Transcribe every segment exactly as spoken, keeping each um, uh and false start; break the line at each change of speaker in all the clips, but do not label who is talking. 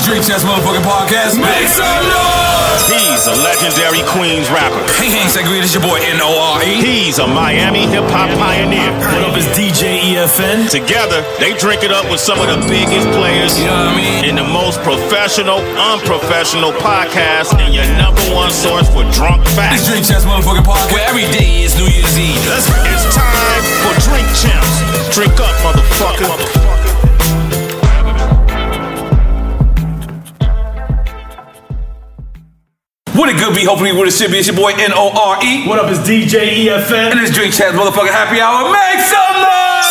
Drink Champs motherfucking podcast. Make some noise!
He's a legendary Queens rapper.
Hey, hey, Segreed, it's your boy N O R E.
He's a Miami hip-hop pioneer.
What up, it's D J E F N.
Together, they drink it up with some of the biggest players,
you know what I mean,
in the most professional, unprofessional podcast, and your number one source for drunk facts.
It's Drink Champs motherfucking podcast, where every day is New Year's Eve.
Let's go. It's time for Drink Champs. Drink up, motherfucker.
What it good be, hopefully what it should be. It's your boy N O R E.
What up, it's D J E F N.
And it's Drink Champs motherfucking happy hour. Make some noise!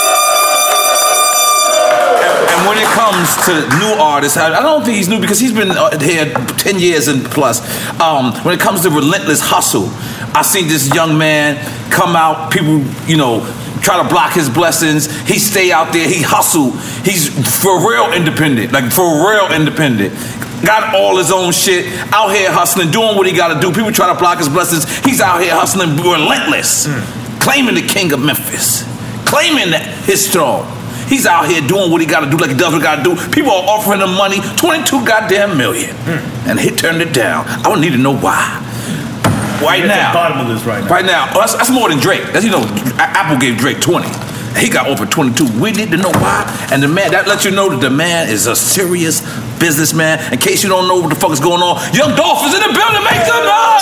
And, and when it comes to new artists, I, I don't think he's new because he's been here ten years and plus. Um, when it comes to relentless hustle, I seen this young man come out, people, you know, try to block his blessings. He stay out there, he hustle. He's for real independent, like for real independent. Got all his own shit, out here hustling, doing what he gotta do. People try to block his blessings. He's out here hustling, relentless, mm. claiming the king of Memphis, claiming his throne. He's out here doing what he gotta do, like he does what he gotta do. People are offering him money, twenty-two goddamn million, mm. and he turned it down. I don't need to know why. Right now,
at the bottom of this right now.
Right now, oh, that's, that's more than Drake. That's, you know, Apple gave Drake twenty. He got over twenty-two. We need to know why. And the man, that lets you know that the man is a serious businessman. In case you don't know what the fuck is going on, Young Dolph is in the building. Make some noise!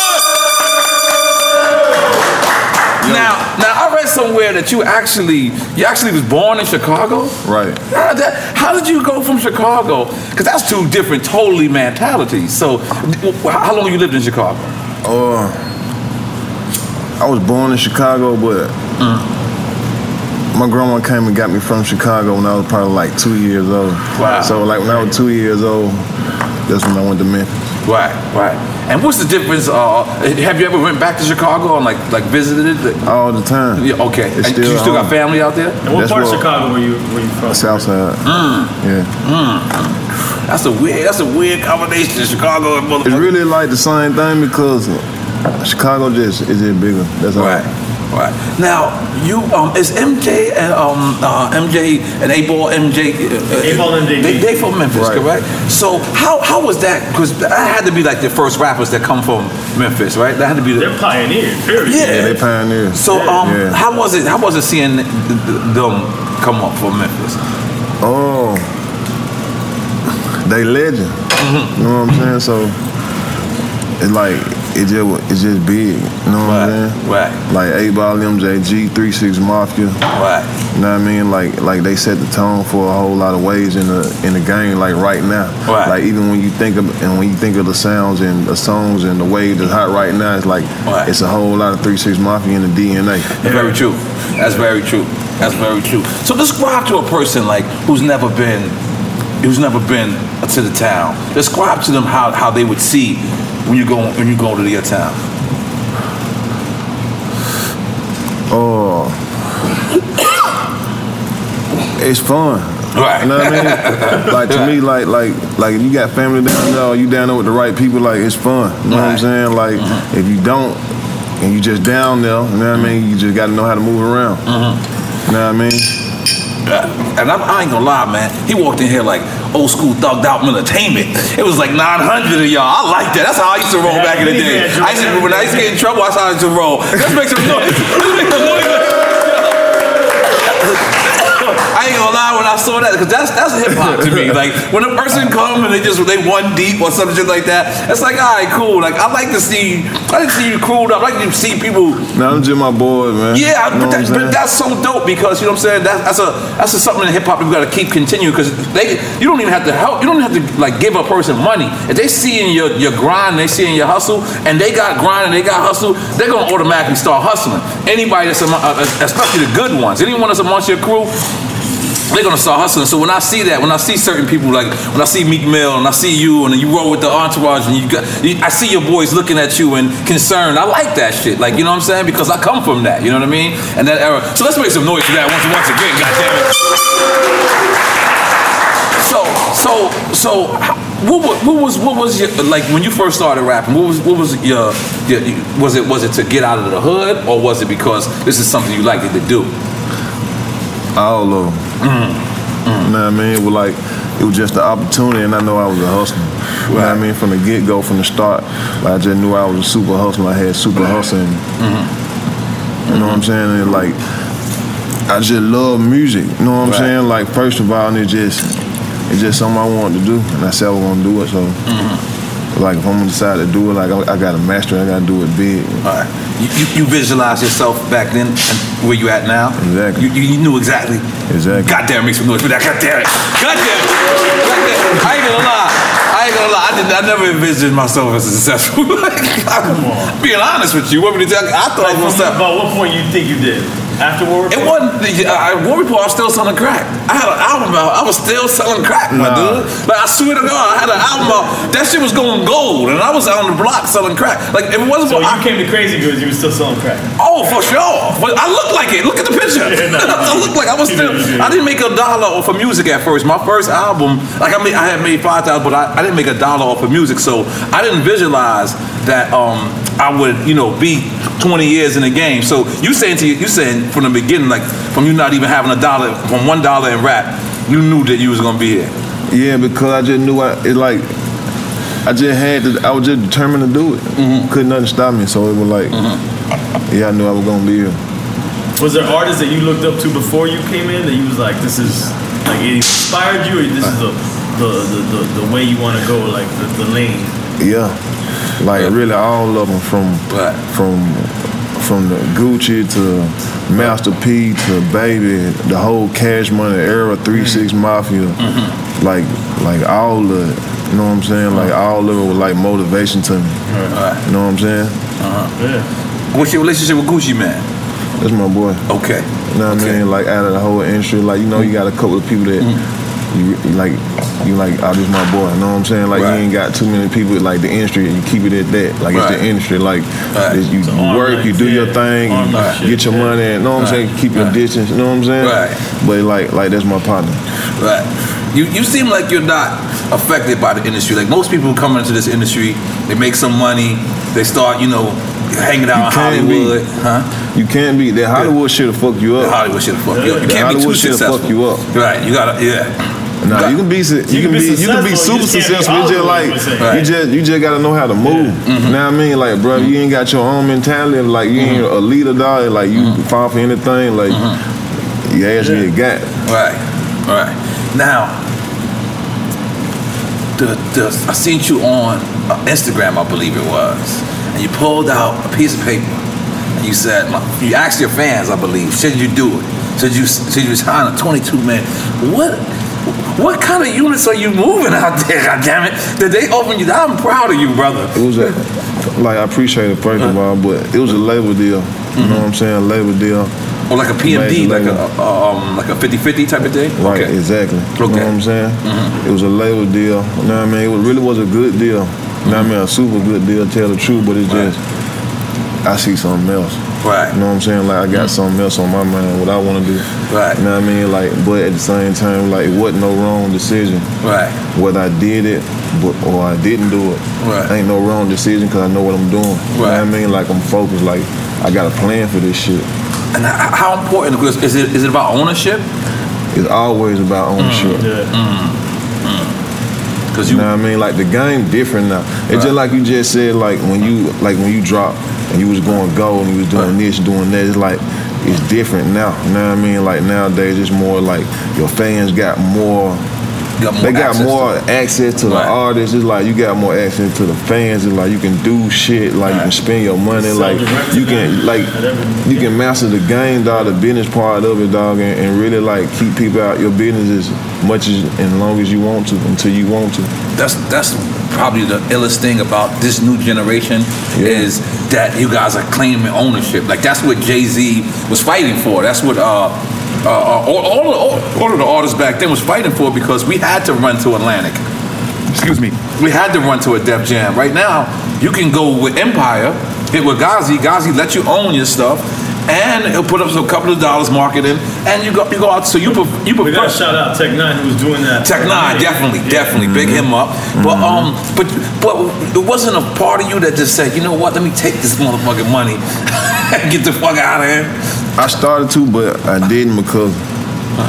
Now, now I read somewhere that you actually, you actually was born in Chicago.
Right.
How, that, how did you go from Chicago? Because that's two different, totally mentalities. So, how long you lived in Chicago?
Uh, I was born in Chicago, but. Mm. My grandma came and got me from Chicago when I was probably like two years old.
Wow.
So like when I was two years old, that's when I went to Memphis.
Right, right. And what's the difference? Uh, have you ever went back to Chicago and like like visited it?
All the time.
Yeah, okay.
It's
and
still
you still
home.
got family out there?
And what
that's
part
what,
of Chicago were you were you from?
Southside.
Mm.
Yeah.
Mm. That's a weird. That's a weird combination. Chicago and motherfucker.
It's really like the same thing because Chicago just is it bigger. That's all.
Right. Right. Now, you um, is M J and um, uh, M J and A-Ball M J. Uh,
A-Ball and M J.
They, they from Memphis,
right.
correct? So how how was that? Because that had to be like the first rappers that come from Memphis, right? That had to be. The,
They're pioneers. Period.
Yeah,
yeah, they pioneers.
So um,
yeah.
how was it? How was it seeing them come up from Memphis?
Oh, they legend. Mm-hmm. You know what I'm saying? So it's like. It just, it's just big, you know what
right,
I'm saying?
Right.
Like A-Ball, M J, G, three six Mafia.
Right.
You know what I mean? Like, like they set the tone for a whole lot of ways in the in the game. Like right now,
right.
Like even when you think of and when you think of the sounds and the songs and the way that's hot right now, it's like
right.
It's a whole lot of three six Mafia in the D N A.
That's very true. That's very true. That's very true. So describe to a person like who's never been, who's never been to the town. Describe to them how, how they would see. When you go when you go to your town?
Oh, it's fun.
Right.
You know what I mean? Like to me, like like like if you got family down there, or you down there with the right people, like it's fun. You know
right.
what I'm saying? Like mm-hmm. if you don't, and you just down there, you know what I mean? You just got to know how to move around. Mm-hmm. You know what I mean?
And I'm, I ain't gonna lie, man. He walked in here like old school thugged out entertainment. It was like nine hundred of y'all. I like that. That's how I used to roll back in the day. I used to, when I used to get in trouble, that's how I used to roll. Let's make some noise. Let's make some noise. I ain't gonna lie when I saw that because that's that's hip hop to me. Like when a person come and they just they one deep or something shit like that, it's like all right, cool. Like I like to see, I like to see you cooled up. I like to see people.
Now I'm just my boy, man.
Yeah,
you know
but, that, but that's so dope because you know what I'm saying. That's that's a that's a, something in hip hop we got to keep continuing because they you don't even have to help. You don't even have to like give a person money if they see in your your grind, they see in your hustle, and they got grind and they got hustle. They're gonna automatically start hustling. Anybody that's among, uh, especially the good ones, anyone that's amongst your crew. They're gonna start hustling. So when I see that, when I see certain people, like when I see Meek Mill and I see you, and then you roll with the entourage, and you got, you, I see your boys looking at you and concerned. I like that shit, like you know what I'm saying, because I come from that. You know what I mean? And that era. So let's make some noise for that once, once again. Goddamn it. So, so, so, what, what was what was your like when you first started rapping? What was what was your, your was it was it to get out of the hood, or was it because this is something you liked to do?
All of them. Mm. Mm. You know what I mean? Well, like, it was just the opportunity, and I know I was a hustler. You know what I mean? From the get-go, from the start, like, I just knew I was a super hustler. I had super hustle in me. Mm-hmm. You know what I'm saying? And like, I just love music. You know what I'm right. saying? Like, first of all, it's just, it's just something I wanted to do, and I said I was gonna do it. So, mm-hmm. like, if I'm gonna decide to do it, like, I, I gotta master it. I gotta do it big.
All right. You, you, you visualize yourself back then and where you at now?
Exactly.
You, you, you knew exactly.
Exactly.
Goddamn, make some noise for that. Goddamn it. Goddamn it. Goddamn. I ain't gonna lie. I ain't gonna lie. I did. I never envisioned myself as successful. Come on. Being honest with you, what would you tell? I thought
like,
I was gonna.
About what point you think you did? After War Report?
It wasn't. I, War Report, I was still selling crack. I had an album out. I was still selling crack, my
nah.
dude. Like, I swear to God, I had an album out. That shit was going gold, and I was out on the block selling crack. Like, if it wasn't
so
for.
you
I,
came to Crazy Goods, you were still selling crack?
Oh, for sure. But I look like it. Look at the picture. Yeah, nah, I look like I was still. I didn't make a dollar off of music at first. My first album, like I made, I had made five thousand, but I, I didn't make a dollar off of music, so I didn't visualize that um, I would, you know, be twenty years in the game. So you saying to you, you saying from the beginning, like from you not even having a dollar, from one dollar in rap, you knew that you was gonna be here.
Yeah, because I just knew I it like I just had to. I was just determined to do it. Mm-hmm. Couldn't nothing stop me. So it was like, mm-hmm. yeah, I knew I was gonna be here.
Was there artists that you looked up to before you came in that you was like, this is like it inspired you, or this is the the the, the, the way you want to go, like the, the lane?
Yeah, like yeah. really all of them from
right.
from from the Gucci to Master P to Baby, the whole Cash Money era, three six mm-hmm. Mafia, mm-hmm. like like all of it. You know what I'm saying? Like all of it was like motivation to me.
Right.
You know what I'm saying?
Uh-huh. Yeah. What's your relationship with Gucci Mane?
That's my boy.
Okay.
You know what okay. I mean? Like out of the whole industry, like you know, mm-hmm. you got a couple of people that mm-hmm. you, you like. You like, oh, this my boy. You know what I'm saying? Like right. you ain't got too many people like the industry, and you keep it at that. Like right. it's the industry. Like right. you, you work, you do your thing, you right. get your money. You know what I'm right. saying? Keep your right. distance. You know what I'm saying?
Right.
But like, like that's my partner.
Right. You you seem like you're not affected by the industry. Like most people who come into this industry, they make some money, they start, you know, hanging out in Hollywood.
Be.
Huh?
You can't be. That Hollywood yeah. shit'll fuck you up.
The Hollywood shit'll fuck you up. You
the
can't
Hollywood
be too successful.
Fuck you up.
Right. You gotta. Yeah.
No, nah, you can be you, you can be, be you can be super successful. You just like right. you just you just gotta know how to move. Yeah. Mm-hmm. You know what I mean? Like, bro, mm-hmm. you ain't got your own mentality. Like, you ain't mm-hmm. a leader, dog. Like, you mm-hmm. fall for anything. Like, mm-hmm. you ask me, you got.
Right, right. Now, the the I seen you on Instagram, I believe it was, and you pulled out a piece of paper and you said, you asked your fans, I believe, should you do it? Should you should you sign a twenty-two man? What what kind of units are you moving out there? God damn it! Did they open you? I'm proud of you, brother.
It was a, like I appreciate it first of all, but it was a label deal. Mm-hmm. You know what I'm saying? A label deal.
Or like a P M D, like a um, like a fifty-fifty type of thing?
Right,
okay.
exactly.
Okay.
You know what I'm saying? Mm-hmm. It was a label deal. You know what I mean? It really was a good deal. Mm-hmm. You know what I mean? A super good deal, tell the truth, but it's right. just, I see something else.
Right.
You know what I'm saying? Like, I got mm-hmm. something else on my mind, what I want to do.
Right.
You know what I mean? Like, but at the same time, like, it wasn't no wrong decision.
Right.
Whether I did it but, or I didn't do it.
Right.
Ain't no wrong decision because I know what I'm doing. You
right.
know what I mean? Like, I'm focused. Like, I got a plan for this shit.
And how important, because is it is it about ownership?
It's always about ownership.
Mm. Yeah. Mm. Mm. Cause you,
you know what I mean? Like, the game different now. It's right. just like you just said, like, when you like when you drop and you was going gold and you was doing right. this, doing that, it's like, it's different now. You know what I mean? Like, nowadays, it's more like your fans got more,
got more
they got more
to
access to right. the artists. It's like you got more access to the fans. It's like you can do shit. Like, right. you can spend your money. Like, you can, like, you can master the game, dog, the business part of it, dog, and, and really, like, keep people out your business as much as and long as you want to, until you want to.
That's that's probably the illest thing about this new generation yeah. is that you guys are claiming ownership. Like, that's what Jay-Z was fighting for. That's what uh, uh, all, all, all, all of the artists back then was fighting for, because we had to run to Atlantic. Excuse me. We had to run to a Def Jam. Right now, you can go with Empire, hit with Ghazi. Ghazi let you own your stuff, and he'll put up a couple of dollars marketing, and you go you go out. So you pref- you prefer.
We gotta shout out Tech Nine, who was doing that.
Tech Nine, definitely, yeah. definitely, mm-hmm. big him up. Mm-hmm. But um, but but it wasn't a part of you that just said, you know what, let me take this motherfucking money and get the fuck out of here.
I started to, but I didn't, because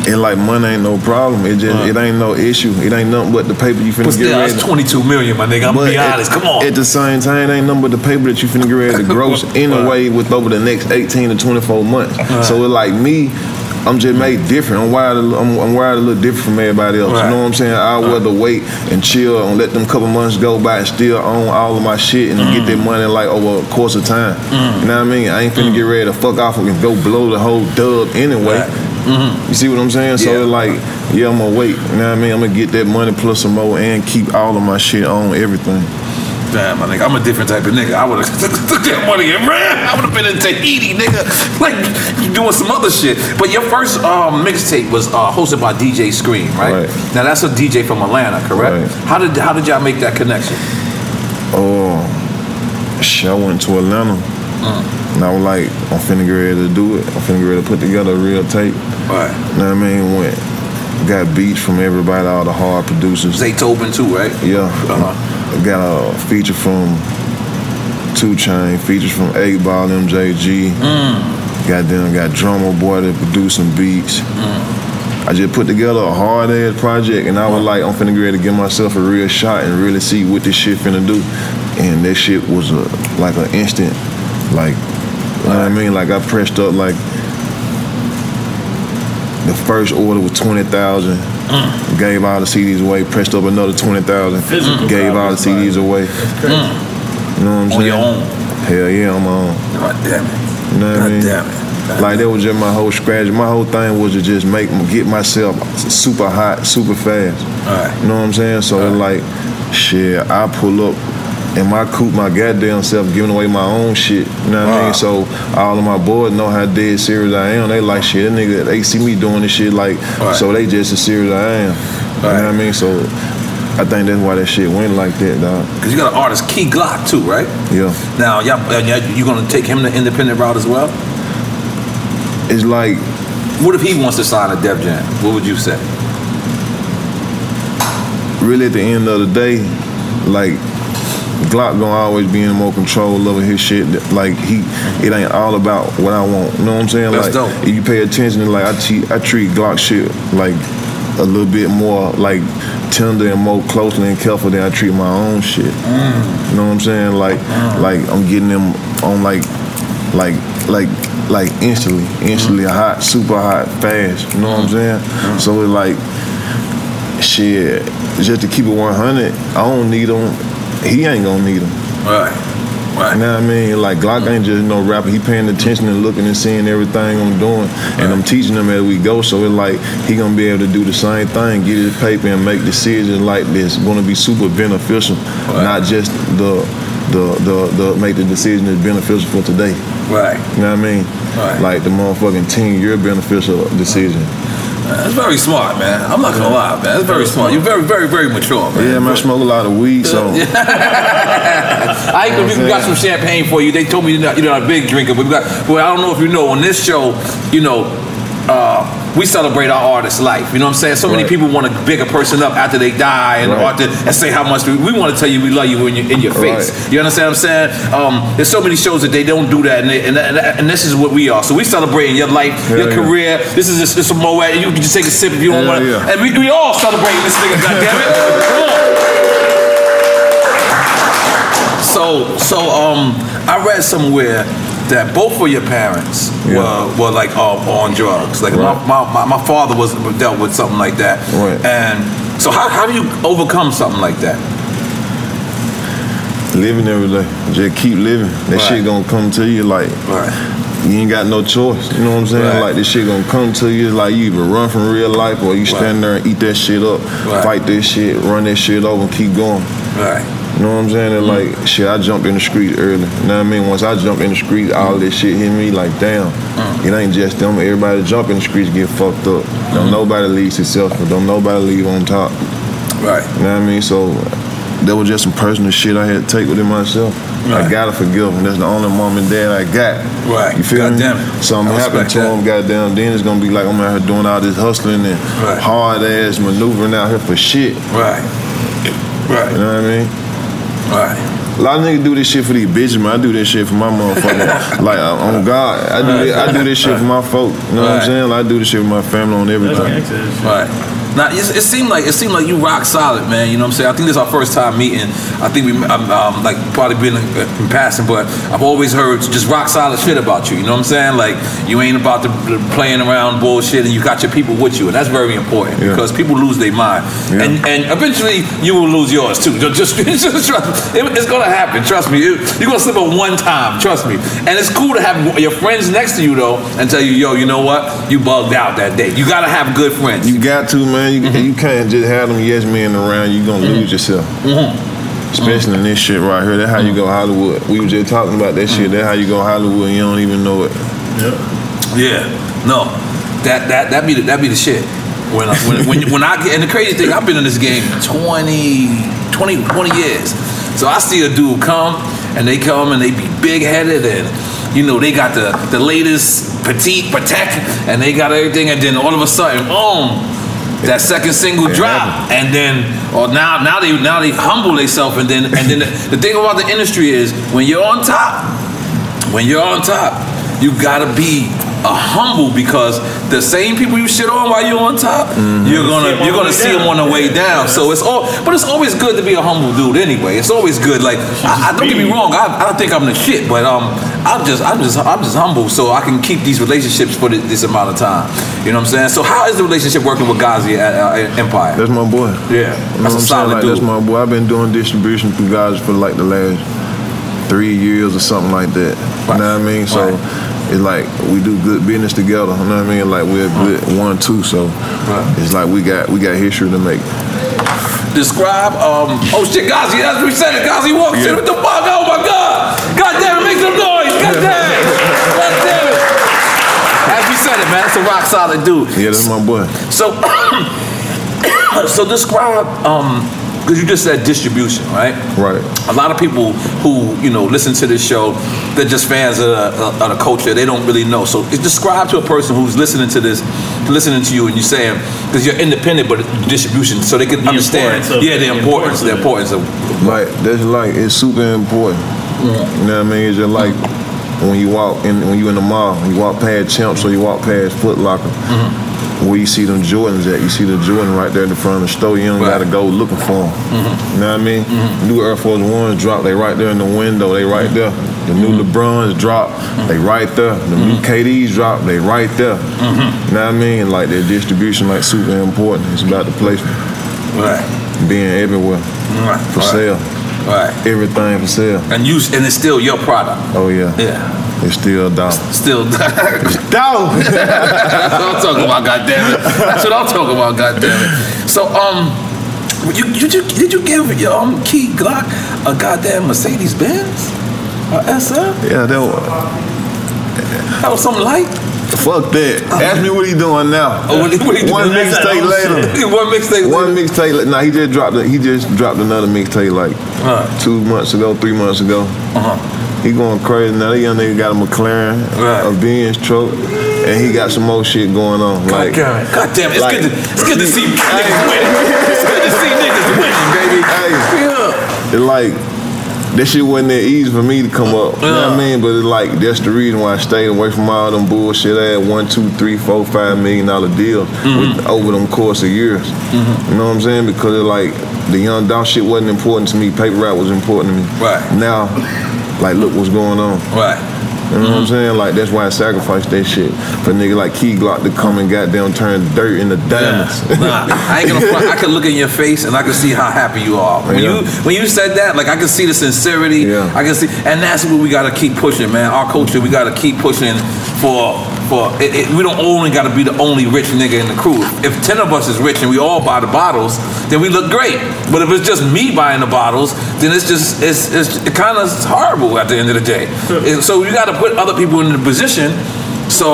It like money ain't no problem. It just uh, it ain't no issue. It ain't nothing but the paper you finna
but still,
get ready.
That's twenty-two million, my nigga. I'm gonna be
at,
honest. Come on.
At the same time, it ain't nothing but the paper that you finna get ready to gross anyway with over the next eighteen to twenty-four months. Right. So it like me, I'm just made different. I'm wired. A, I'm, I'm wired a little different from everybody else. Right. You know what I'm saying? I'd rather right. wait and chill and let them couple months go by and still own all of my shit and mm. get that money like over a course of time. Mm. You know what I mean? I ain't finna mm. get ready to fuck off and go blow the whole dub anyway. Right. Mm-hmm. You see what I'm saying? Yeah. So it's like, yeah, I'm gonna wait. You know what I mean? I'm gonna get that money plus some more and keep all of my shit on everything.
Damn, my nigga, I'm a different type of nigga. I would've took that money and ran. I would've been in Tahiti, nigga. Like, you doing some other shit. But your first um, mixtape was uh, hosted by D J Scream, right? right? Now that's a D J from Atlanta, correct? Right. How did how did y'all make that connection?
Oh, shit, I went to Atlanta. Mm. And I was like, I'm finna get ready to do it. I'm finna get ready to put together a real tape.
Right.
You know what I mean? Went, got beats from everybody, all the hard producers.
Zaytoven too, right?
Yeah. Uh-huh. Got a feature from two Chainz, features from eight ball, M J G. Mm. Goddamn, got Drummer Boy to produce some beats. Mm. I just put together a hard ass project, and I was like, I'm finna get ready to give myself a real shot and really see what this shit finna do. And that shit was a, like an instant, like, you know what I mean? Like I pressed up like the first order was twenty thousand. Mm. Gave all the C Ds away. Pressed up another twenty thousand. Mm. Gave all the C Ds away.
Mm.
You know what I'm saying?
On your own.
Hell yeah, on my own.
God damn it.
You know what
God
I mean?
damn it. God
like
damn
that was just my whole strategy. My whole thing was to just make get myself super hot, super fast.
All right.
You know what I'm saying? So
right.
like, shit, I pull up. And my coop, my goddamn self, giving away my own shit. You know what wow. I mean? So all of my boys know how dead serious I am. They like shit. That nigga, they see me doing this shit like, right. so they just as serious as I am. You right. know what I mean? So I think that's why that shit went like that, dog.
Because you got an artist, Key Glock, too, right?
Yeah.
Now, y'all, you gonna take him the independent route as well?
It's like,
what if he wants to sign a Def Jam? What would you say?
Really, at the end of the day, like, Glock gonna always be in more control of his shit. Like he, it ain't all about what I want. You know what I'm saying?
That's
like
dope.
If you pay attention, like I treat, I treat Glock shit like a little bit more like tender and more closely and careful than I treat my own shit. Mm. You know what I'm saying? Like, mm. like I'm getting them on like, like, like, like instantly, instantly mm. hot, super hot, fast. You know mm. what I'm saying? Mm. So it's like, shit. Just to keep it one hundred, I don't need them. He ain't gonna need them.
Right. Right.
You know what I mean? Like Glock ain't just no rapper. He paying attention and looking and seeing everything I'm doing, and right. I'm teaching him as we go. So it's like he gonna be able to do the same thing, get his paper and make decisions like this. Gonna be super beneficial, right. not just the the the the make the decision that's beneficial for today.
Right.
You know what I mean?
Right.
Like the motherfucking ten year beneficial decision.
That's very smart, man. I'm not gonna lie, man. That's very smart. You're very, very, very mature, man.
Yeah, man. I smoke a lot of weed, so.
I ain't we got some champagne for you. They told me you're not, you're not a big drinker, but we got. Well, I don't know if you know. On this show, you know, uh, we celebrate our artist's life. You know what I'm saying? So many
right.
people want to big a person up after they die and,
right.
to, and say how much we, we want to tell you we love you in your, in your face.
Right.
You understand what I'm saying? Um, there's so many shows that they don't do that, and, they, and, and, and this is what we are. So we celebrating your life, Hell your yeah. career. This is just, it's a Moet. You can just take a sip if you don't want to.
Yeah.
And we, we all celebrating this nigga. Goddammit! Come on. So so um, I read somewhere that both of your parents yeah. were, were like uh, on drugs. Like right. my, my, my father was dealt with something like that.
Right.
And so how, how do you overcome something like that?
Living every day. Just keep living. That right. shit gonna come to you like
right.
you ain't got no choice. You know what I'm saying? Right. Like this shit gonna come to you. Like you either run from real life or you stand right. there and eat that shit up, right. fight this shit, run that shit over and keep going.
Right.
You know what I'm saying? And mm. like, shit, I jumped in the street early. You know what I mean? Once I jumped in the street, all this shit hit me like, damn, mm. it ain't just them. Everybody that jump in the streets get fucked up. Mm. Don't nobody leave successful. Don't nobody leave on top.
Right.
You know what I mean? So that was just some personal shit I had to take within myself. Right. I gotta forgive them. That's the only mom and dad I got.
Right.
You feel
God
me?
Damn it.
Something happened to them, goddamn. Then it's gonna be like I'm out here doing all this hustling and
right.
hard ass maneuvering out here for shit.
Right. Right.
You know what I mean?
Right.
A lot of niggas do this shit for these bitches, man. I do this shit for my motherfucker. Like, on God, I do this, I do this shit for my folk. You know what I'm saying? Like, I do this shit for my family on everything.
Right. Now, it, it seemed like it seemed like you rock solid, man. You know what I'm saying? I think this is our first time meeting. I think we, um, um, like, probably been in, in passing, but I've always heard just rock solid shit about you. You know what I'm saying? Like, you ain't about the, the playing around bullshit, and you got your people with you, and that's very important yeah. because people lose their mind, yeah. and and eventually you will lose yours too. Just, just trust me. It, it's gonna happen. Trust me. It, you're gonna slip up one time. Trust me. And it's cool to have your friends next to you though, and tell you, yo, you know what? You bugged out that day. You gotta have good friends.
You got to, man. You, mm-hmm. you can't just have them yes men around. You gonna mm-hmm. lose yourself. Mm-hmm. Especially mm-hmm. in this shit right here. That's how you go Hollywood. We were just talking about that shit. That's how you go Hollywood and you don't even know it.
Yep.
Yeah. No. That that that be the, that be the shit. When I, when when, when I get, and the crazy thing, I've been in this game twenty, twenty, twenty years. So I see a dude come and they come and they be big headed and you know they got the the latest petite protect and they got everything and then all of a sudden, boom. That second single drop, and then, or now, now they, now they humble themselves, and then, and then the, the thing about the industry is, when you're on top, when you're on top, you gotta be a humble because the same people you shit on while you're on top, mm-hmm. you're gonna, you're gonna see them on the way down. So it's all, but it's always good to be a humble dude anyway. It's always good. Like, I, I don't get me wrong, I, I don't think I'm the shit, but um, I'm just, I'm just, I'm just humble, so I can keep these relationships for this, this amount of time. You know what I'm saying? So how is the relationship working with Ghazi at uh, Empire?
That's my boy.
Yeah,
you know
that's a solid
like,
dude.
That's my boy. I've been doing distribution for Ghazi for like the last three years or something like that. Right. You know what I mean? So right. it's like we do good business together. You know what I mean? Like we're good right. one, two. So right. it's like we got we got history to make.
Describe. Um. Oh shit, Ghazi. That's what we said. It. Ghazi walks yeah. in with the fuck. Oh my god. God damn it, make some noise. God damn it. God damn it. As we said it, man, it's a rock solid dude.
Yeah, that's my boy.
So, so describe, um, because you just said distribution, right?
Right.
A lot of people who, you know, listen to this show, they're just fans of the, of the culture. They don't really know. So describe to a person who's listening to this, listening to you, and you're saying, because you're independent, but distribution, so they can
the
understand.
Of,
yeah, the importance, the importance of.
Like, that's like, it's super important. Mm-hmm. You know what I mean? It's just like, when you walk in, when you in the mall, you walk past Champs or you walk past Foot Locker, mm-hmm. where you see them Jordans at, you see the Jordan right there in the front of the store. You don't right. gotta go looking for them. Mm-hmm. You know what I mean? Mm-hmm. New Air Force Ones drop, they right there in the window, they right there. The new mm-hmm. LeBrons drop, mm-hmm. they right there. The mm-hmm. new K Ds drop, they right there. Mm-hmm. You know what I mean? Like their distribution, like super important. It's about the placement.
Right.
Being everywhere.
Right.
For
right.
sale.
Right.
Everything for sale.
And you and it's still your product.
Oh yeah.
Yeah.
It's still down.
Still down.
Down.
That's what I'm talking about, goddammit. That's what I'm talking about, goddammit. So um you, you, you did you give your um Key Glock a goddamn Mercedes Benz? A S L?
Yeah, that was
that was something light?
Fuck that. Uh, Ask me what he doing now.
Oh, what he, what he
One mixtape later.
One mixtape later.
One mixtape. Nah, he just dropped. A, he just dropped another mixtape like
uh,
two months ago, three months ago.
Uh huh.
He going crazy now. That young nigga got a McLaren, right. a Benz truck, and he got some more shit going on.
God
like,
damn it. God damn it. It's
like,
good to it's good to see niggas winning. It's good to see niggas winning, baby.
Hey,
yeah.
It's like. That shit wasn't that easy for me to come up. You know what I mean? But it's like, that's the reason why I stayed away from all them bullshit. I had one, two, three, four, five million dollar deals mm-hmm. with, over them course of years. Mm-hmm. You know what I'm saying? Because it like, the Young Dolph shit wasn't important to me. Paper rap was important to me.
Right.
Now, like, look what's going on.
Right.
You know mm-hmm. what I'm saying? Like, that's why I sacrificed that shit for a nigga like Key Glock to come and goddamn turn dirt into diamonds.
Yeah. Nah, I ain't gonna front. I can look in your face and I can see how happy you are. When yeah. you when you said that, like I can see the sincerity. Yeah. I can see, and that's what we gotta keep pushing, man. Our culture, we gotta keep pushing for for. It, it, we don't only gotta be the only rich nigga in the crew. If ten of us is rich and we all buy the bottles, then we look great. But if it's just me buying the bottles, then it's just it's it's it kind of horrible at the end of the day. So you gotta put other people in the position so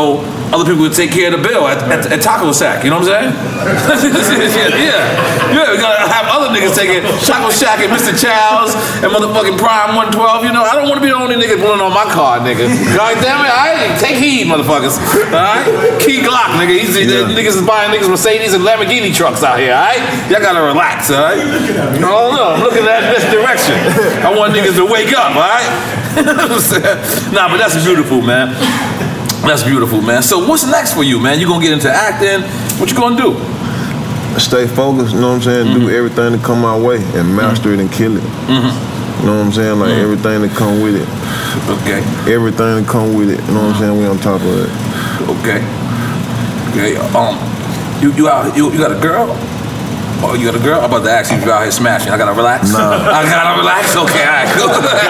other people would take care of the bill at, at, at Taco Shack. You know what I'm saying? yeah, yeah. We gotta have other niggas taking Taco Shack and Mister Chow's and motherfucking Prime one twelve. You know, I don't want to be the only nigga pulling on my card, nigga. God damn it, I take heed, motherfuckers. All right, Key Glock, nigga. He's, yeah. Niggas is buying niggas Mercedes and Lamborghini trucks out here. All right, y'all gotta relax. All right. I don't know. I'm looking at this direction. I want niggas to wake up. All right. Nah, but that's beautiful, man. That's beautiful, man. So what's next for you, man? You gonna get into acting? What you gonna do?
Stay focused, you know what I'm saying? Mm-hmm. Do everything that come my way and master mm-hmm. it and kill it. Mm-hmm. You know what I'm saying? Like mm-hmm. everything that come with it.
Okay.
Everything that come with it. You know what I'm saying? We on top of it.
Okay. Okay. Um, you you out you, you got a girl? Oh, you got a girl? I'm about to ask you if you out here smashing. I gotta relax?
Nah.
I gotta relax? Okay, all right, cool.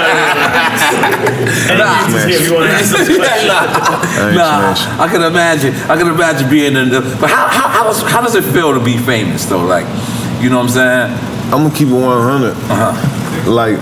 nah. nah. nah. I can imagine. I can imagine being in the... But how, how, how, does, how does it feel to be famous, though? Like, you know what I'm saying?
I'm gonna keep it one hundred.
Uh-huh.
Like,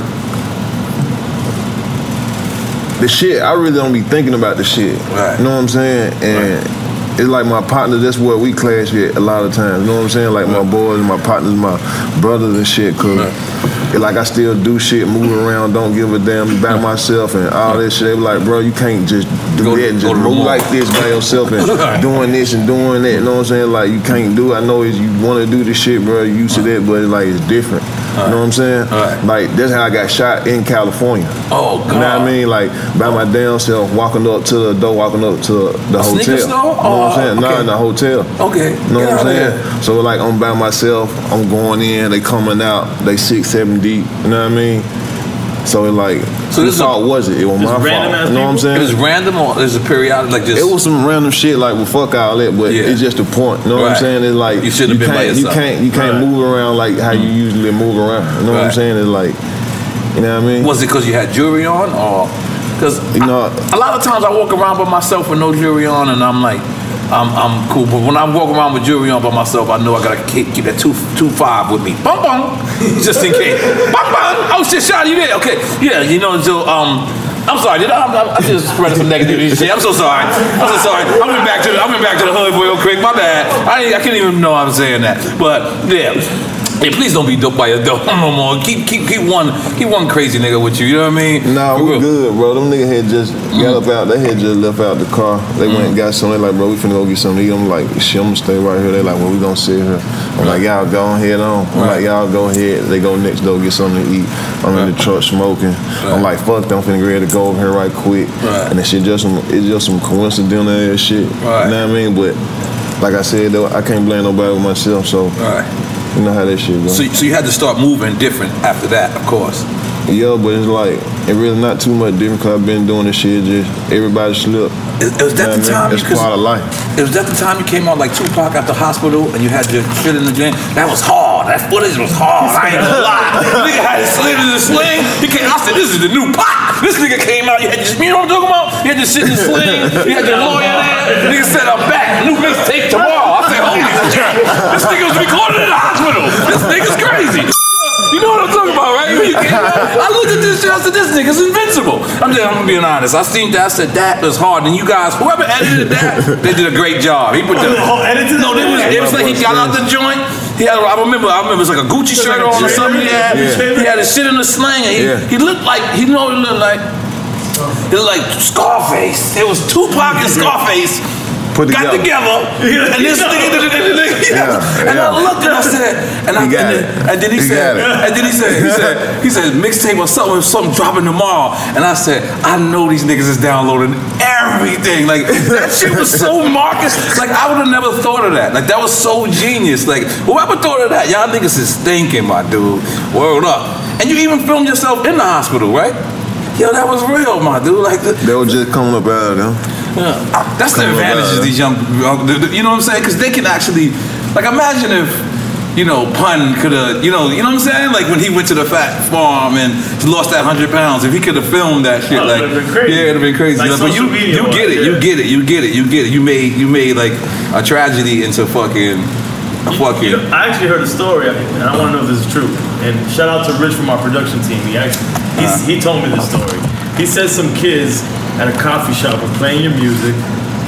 the shit, I really don't be thinking about the shit.
Right.
You know what I'm saying? And... Right. It's like my partner, that's what we clash with a lot of times. You know what I'm saying? Like my boys, my partners, my brothers and shit. Cause it, like I still do shit, move around, don't give a damn about myself and all that shit. They be like, bro, you can't just do
go,
that and just move like this by yourself and doing this and doing that. You know what I'm saying? Like you can't do it. I know you want to do this shit, bro. You used to that, but it's like it's different. You know what I'm saying?
Right.
Like that's how I got shot in California.
Oh God.
You know what I mean? Like by my damn self, walking up to the door, walking up to the
a
hotel.
Sneaker store?
You know what I'm saying?
Okay.
Nah, in the hotel.
Okay.
You know
Get
what I'm saying?
Here.
So like I'm by myself, I'm going in, they coming out, they six, seven deep. You know what I mean? So it like, so whose fault was it? It was my fault. You know what I'm saying?
It was random or is it periodic? Like just
it was some random shit. Like well, fuck all that, but
yeah.
it's just the point. You know
right.
what I'm saying? It's like
you shouldn't have been by
you
yourself.
can't you can't
right.
move around like how you usually move around. You know
right.
what I'm saying? It's like, you know what I mean?
Was it because you had jewelry on, or because
you know
I, a lot of times I walk around by myself with no jewelry on, and I'm like. I'm, I'm cool, but when I walk around with jewelry on by myself, I know I gotta keep, keep that two two five with me. Bum bum, just in case. Bum bum. Oh shit, shot you there? Okay, yeah, you know. So um, I'm sorry. Did I, I, I just spread some negativity shit. I'm so sorry. I'm so sorry. I went back to the I went back to the hood real quick. My bad. I I can't even know I was saying that, but yeah. Hey, please don't be dope by your dope no more. Keep keep keep one keep one crazy nigga with you. You know what I mean?
Nah, we good, bro. Them niggas had just got up out. They had just left out the car. They mm. went and got something. They like, bro, we finna go get something to eat. I'm like, shit, I'm gonna stay right here. They like, well, we gonna sit here. I'm right. like, y'all go ahead on. I'm right. like, y'all go ahead. They go next door get something to eat. I'm right. in the truck smoking. Right. I'm like, fuck, I'm finna get ready to go over here right quick.
Right.
And that shit just some, it's just some coincidental ass shit.
Right.
You know what I mean? But like I said, though, I can't blame nobody but myself. So.
Right.
You know how that shit goes.
So, so you had to start moving different after that, of course.
Yeah, but it's like, it really not too much different because I've been doing this shit, just everybody slip.
It, it was that the time
It's part of life.
It was that the time you came out like Tupac at the hospital and you had your shit in the gym? That was hard. That footage was hard. I ain't gonna lie. Nigga had his sling in the sling. He came, I said, this is the new Pac. This nigga came out, you had your, you know what I'm talking about? You had your shit in the sling. You had your lawyer there. Nigga said, I'm back. New mixtape tomorrow. I said, holy shit. This nigga was recorded in the hospital. This nigga's crazy. You know what I'm talking about, right? You came out, I looked at this shit, I said, this nigga's invincible. I'm just, I'm being honest. I seen that, I said, that was hard. And you guys, whoever edited that, they did a great job. He put the,
oh, edited
no, it was, it was like he got out the joint. He had, I remember, I remember it was like a Gucci shirt on or something he had.
Yeah.
He had his shit in the sling. And he,
yeah.
he looked like, he know what he looked like? He looked like Scarface. It was Tupac and Scarface.
Put
got together,
together.
and this nigga,
yeah,
and
yeah.
I looked and I said, and, I, and, then, and then he, he said, and then he said, he said, he said, mixtape or something, something dropping tomorrow, and I said, I know these niggas is downloading everything, like that shit was so Marcus, like I would have never thought of that, like that was so genius, like whoever thought of that, y'all niggas is thinking, my dude, word up, and you even filmed yourself in the hospital, right? Yo, that was real, my dude, like the,
they were just coming up out of them.
Yeah. That's the advantage of these young, you know what I'm saying? Because they can actually, like, imagine if, you know, Pun could have, you know, you know what I'm saying? Like when he went to the fat farm and lost that hundred pounds, if he could have filmed that shit,
oh,
like,
it'd been crazy.
yeah, it'd have been crazy.
Like
like, but you, you get it, yeah. you get it, you get it, you get it. You made, you made like a tragedy into fucking, a fucking.
You know, I actually heard a story, and I want to know if this is true. And shout out to Rich from our production team. He actually, he's, uh, he told me this story. He said some kids at a coffee shop were playing your music,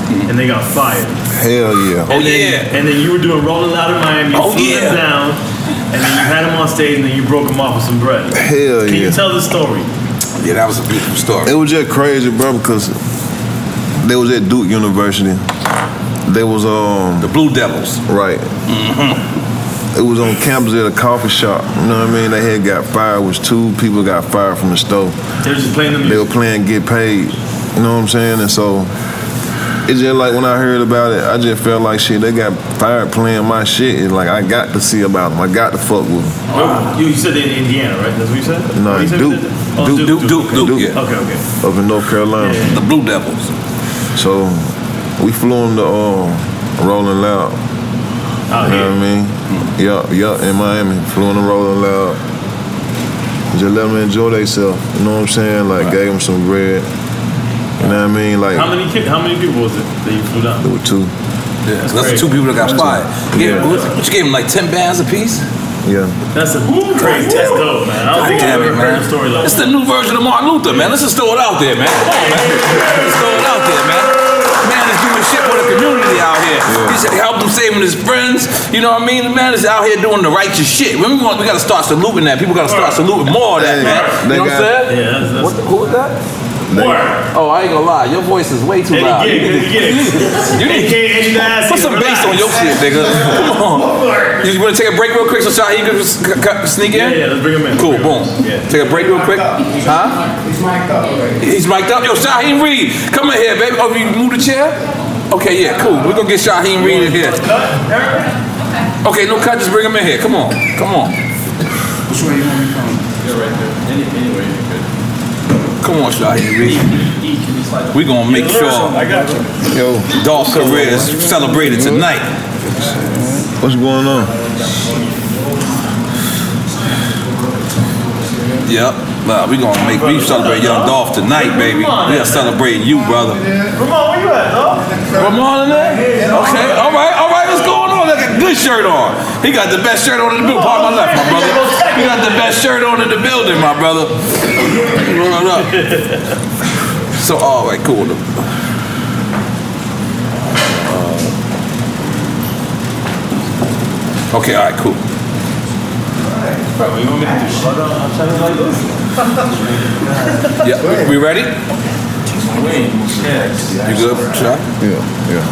and they got fired.
Hell yeah.
Oh
And then,
yeah.
And then you were doing Rolling Loud in Miami. You
Oh,
flew
yeah.
them down, and then you had them on stage, and then you broke them off with some bread.
Hell
Can
yeah.
you tell the story?
Yeah, that was a beautiful story.
It was just crazy, bro, because they was at Duke University. They was um
The Blue Devils.
right. It was on campus at a coffee shop. You know what I mean? They had got fired. It was two people got fired from the store.
They were just playing the
They
music.
were playing Get Paid. You know what I'm saying? And so it's just like when I heard about it, I just felt like shit. They got fired playing my shit. It's like I got to see about them. I got to fuck with them.
Oh, you, you said they're in Indiana, right? That's what you said?
No,
You said
Duke.
they did? Oh,
Duke,
Duke, Duke, Duke,
Duke.
yeah.
Okay, okay.
Up in North Carolina.
Yeah.
The Blue Devils.
So we flew them to uh, Rolling Loud.
Out
You know
here.
what I mean? Yup, yup, in Miami. Flew in the Rolling Loud. Just let them enjoy themselves. You know what I'm saying? Like, gave them some bread. You know what I mean? Like,
How many kids, how many people was it that you flew down?
there were two.
Yeah, so that's the two people that got fired. You gave,
Yeah.
what, you gave them like ten bands apiece?
Yeah.
That's a crazy. That's dope, man. I don't think I've
Damn
ever
it,
heard
man.
a story like
It's
that.
the new version of Martin Luther, man. Let's just throw it out there, man. Come on, man. Let's throw it out there, man. Man is doing shit for the community out here. He's helping saving his friends. You know what I mean? The man is out here doing the righteous shit. We, want, we got to start saluting that. People got to start saluting more of that,
Hey,
man.
they
You know what I'm
got-
saying?
Yeah, that's, that's
What the, who is that?
They-
Word.
Oh, I ain't gonna lie. Your voice is way too
Any
loud.
gig,
You
any
need
gig.
to- you
Any
need to
gig, any ass.
put some bass on your shit, nigga. Come on. You want to take a break real quick so Shaheem can s- c- c- sneak in?
Yeah, yeah, let's bring him in.
Cool,
Let's bring
boom.
him in. Yeah.
Take a break real quick. Huh?
He's mic'd up already.
He's mic'd up. Yo, Shaheem Reed, come in here, baby. Oh, you move the chair? Okay, yeah, cool. We're gonna get Shaheem Reed in here. Okay, no cut, just bring him in here. Come on, come on.
Which way you want me to come?
Come on, Shaheem Reed. We're gonna make sure
I got you.
Yo,
Dolph career is celebrated tonight.
what's going on?
Yep. Well, we gonna make we celebrate young Dolph tonight, baby. We are celebrating you, brother.
Ramon, where you at, dog?
Ramon in there? Okay, all right, all right, what's going on? Like a good shirt on. He got the best shirt on in the building. Part my left, my brother. He got the best shirt on in the building, my brother. Roll it up. So, all right, cool. Uh, okay, all right, cool.
Bro, you want me to do shut up? I'm trying to like this.
Yeah, we, we ready?
Yes.
You good, Shy?
Yeah, yeah.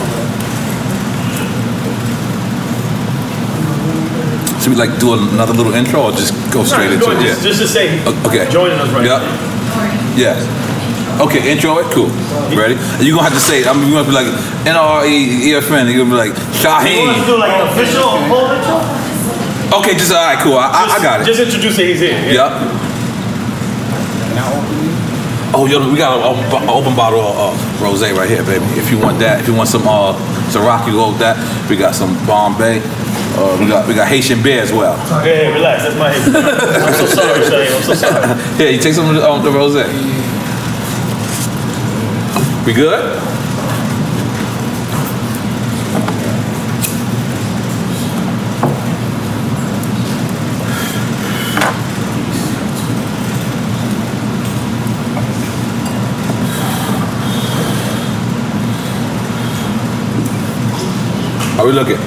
Should we like do another little intro or just go straight into it?
Just,
Yeah.
just to say,
O- okay.
joining us right
Yep.
now.
Yeah. Okay, intro it. Cool. Ready? You're gonna have to say it. I'm gonna be like N R E F N. You're gonna be like
You want to
Shaheem.
do like an official whole intro?
Okay, just all right, cool. I, I, I got it.
Just introduce that he's here. Yeah.
Yep. Oh, yo, we got an open, open bottle of uh, rosé right here, baby. If you want that, if you want some uh, Ciroc, you go with that. We got some Bombay. Uh, we got we got Haitian beer as well.
Hey, hey, relax. That's my Haitian. I'm so sorry, Shane. I'm so sorry.
Here, you take some of the, um, the rosé. We good? How we looking?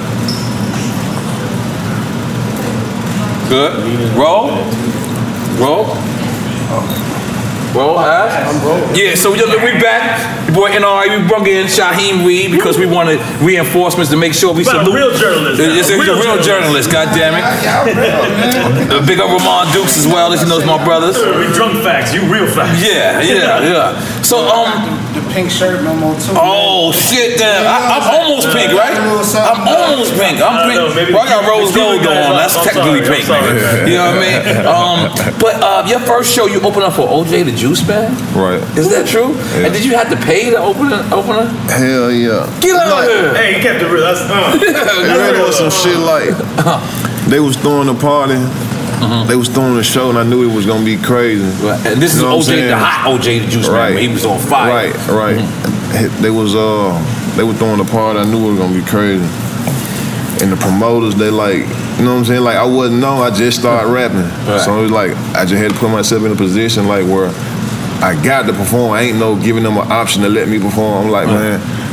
Good. Roll. Roll. Roll. Ash. Yeah. So we we back. Your boy N R E. We brought in Shaheem Reed because we wanted reinforcements to make sure we
But a
salute.
real journalist now.
It's, it's
Real
a real journalist.
journalist.
God damn it. Uh, Big up Ramon Dukes as well. As he knows my brothers.
We drunk facts. You real facts.
Yeah. Yeah. Yeah. So um.
The pink shirt no more too.
Oh shit! Damn, I, I'm almost pink, right? I'm almost pink. I'm
I
pink.
don't know, maybe
Well, I got
the
rose
Cuban
gold
guys
on.
like-
That's
I'm
technically
sorry,
pink,
I'm sorry.
nigga. You know what I mean? Um, but uh, your first show, you opened up for O J the Juice Man.
Right.
Is that true?
Yeah.
And did you have to pay to open it? Open it?
Hell yeah.
Get out of here!
Hey, you kept it real. That's uh.
There
real,
was some
though.
shit like they was throwing a party, they was throwing a show, and I knew it was gonna be crazy.
Right. And this is
You know
O
what I'm
J, the
saying?
hot O J the Juice Man.
Right.
When he was on fire.
Right, right. They was uh, they were throwing a party. I knew it was gonna be crazy. And the promoters, they like, you know what I'm saying? Like I wasn't know. I just started rapping,
Right.
so it was like I just had to put myself in a position like where I got to perform. I ain't no giving them an option to let me perform. I'm like, man,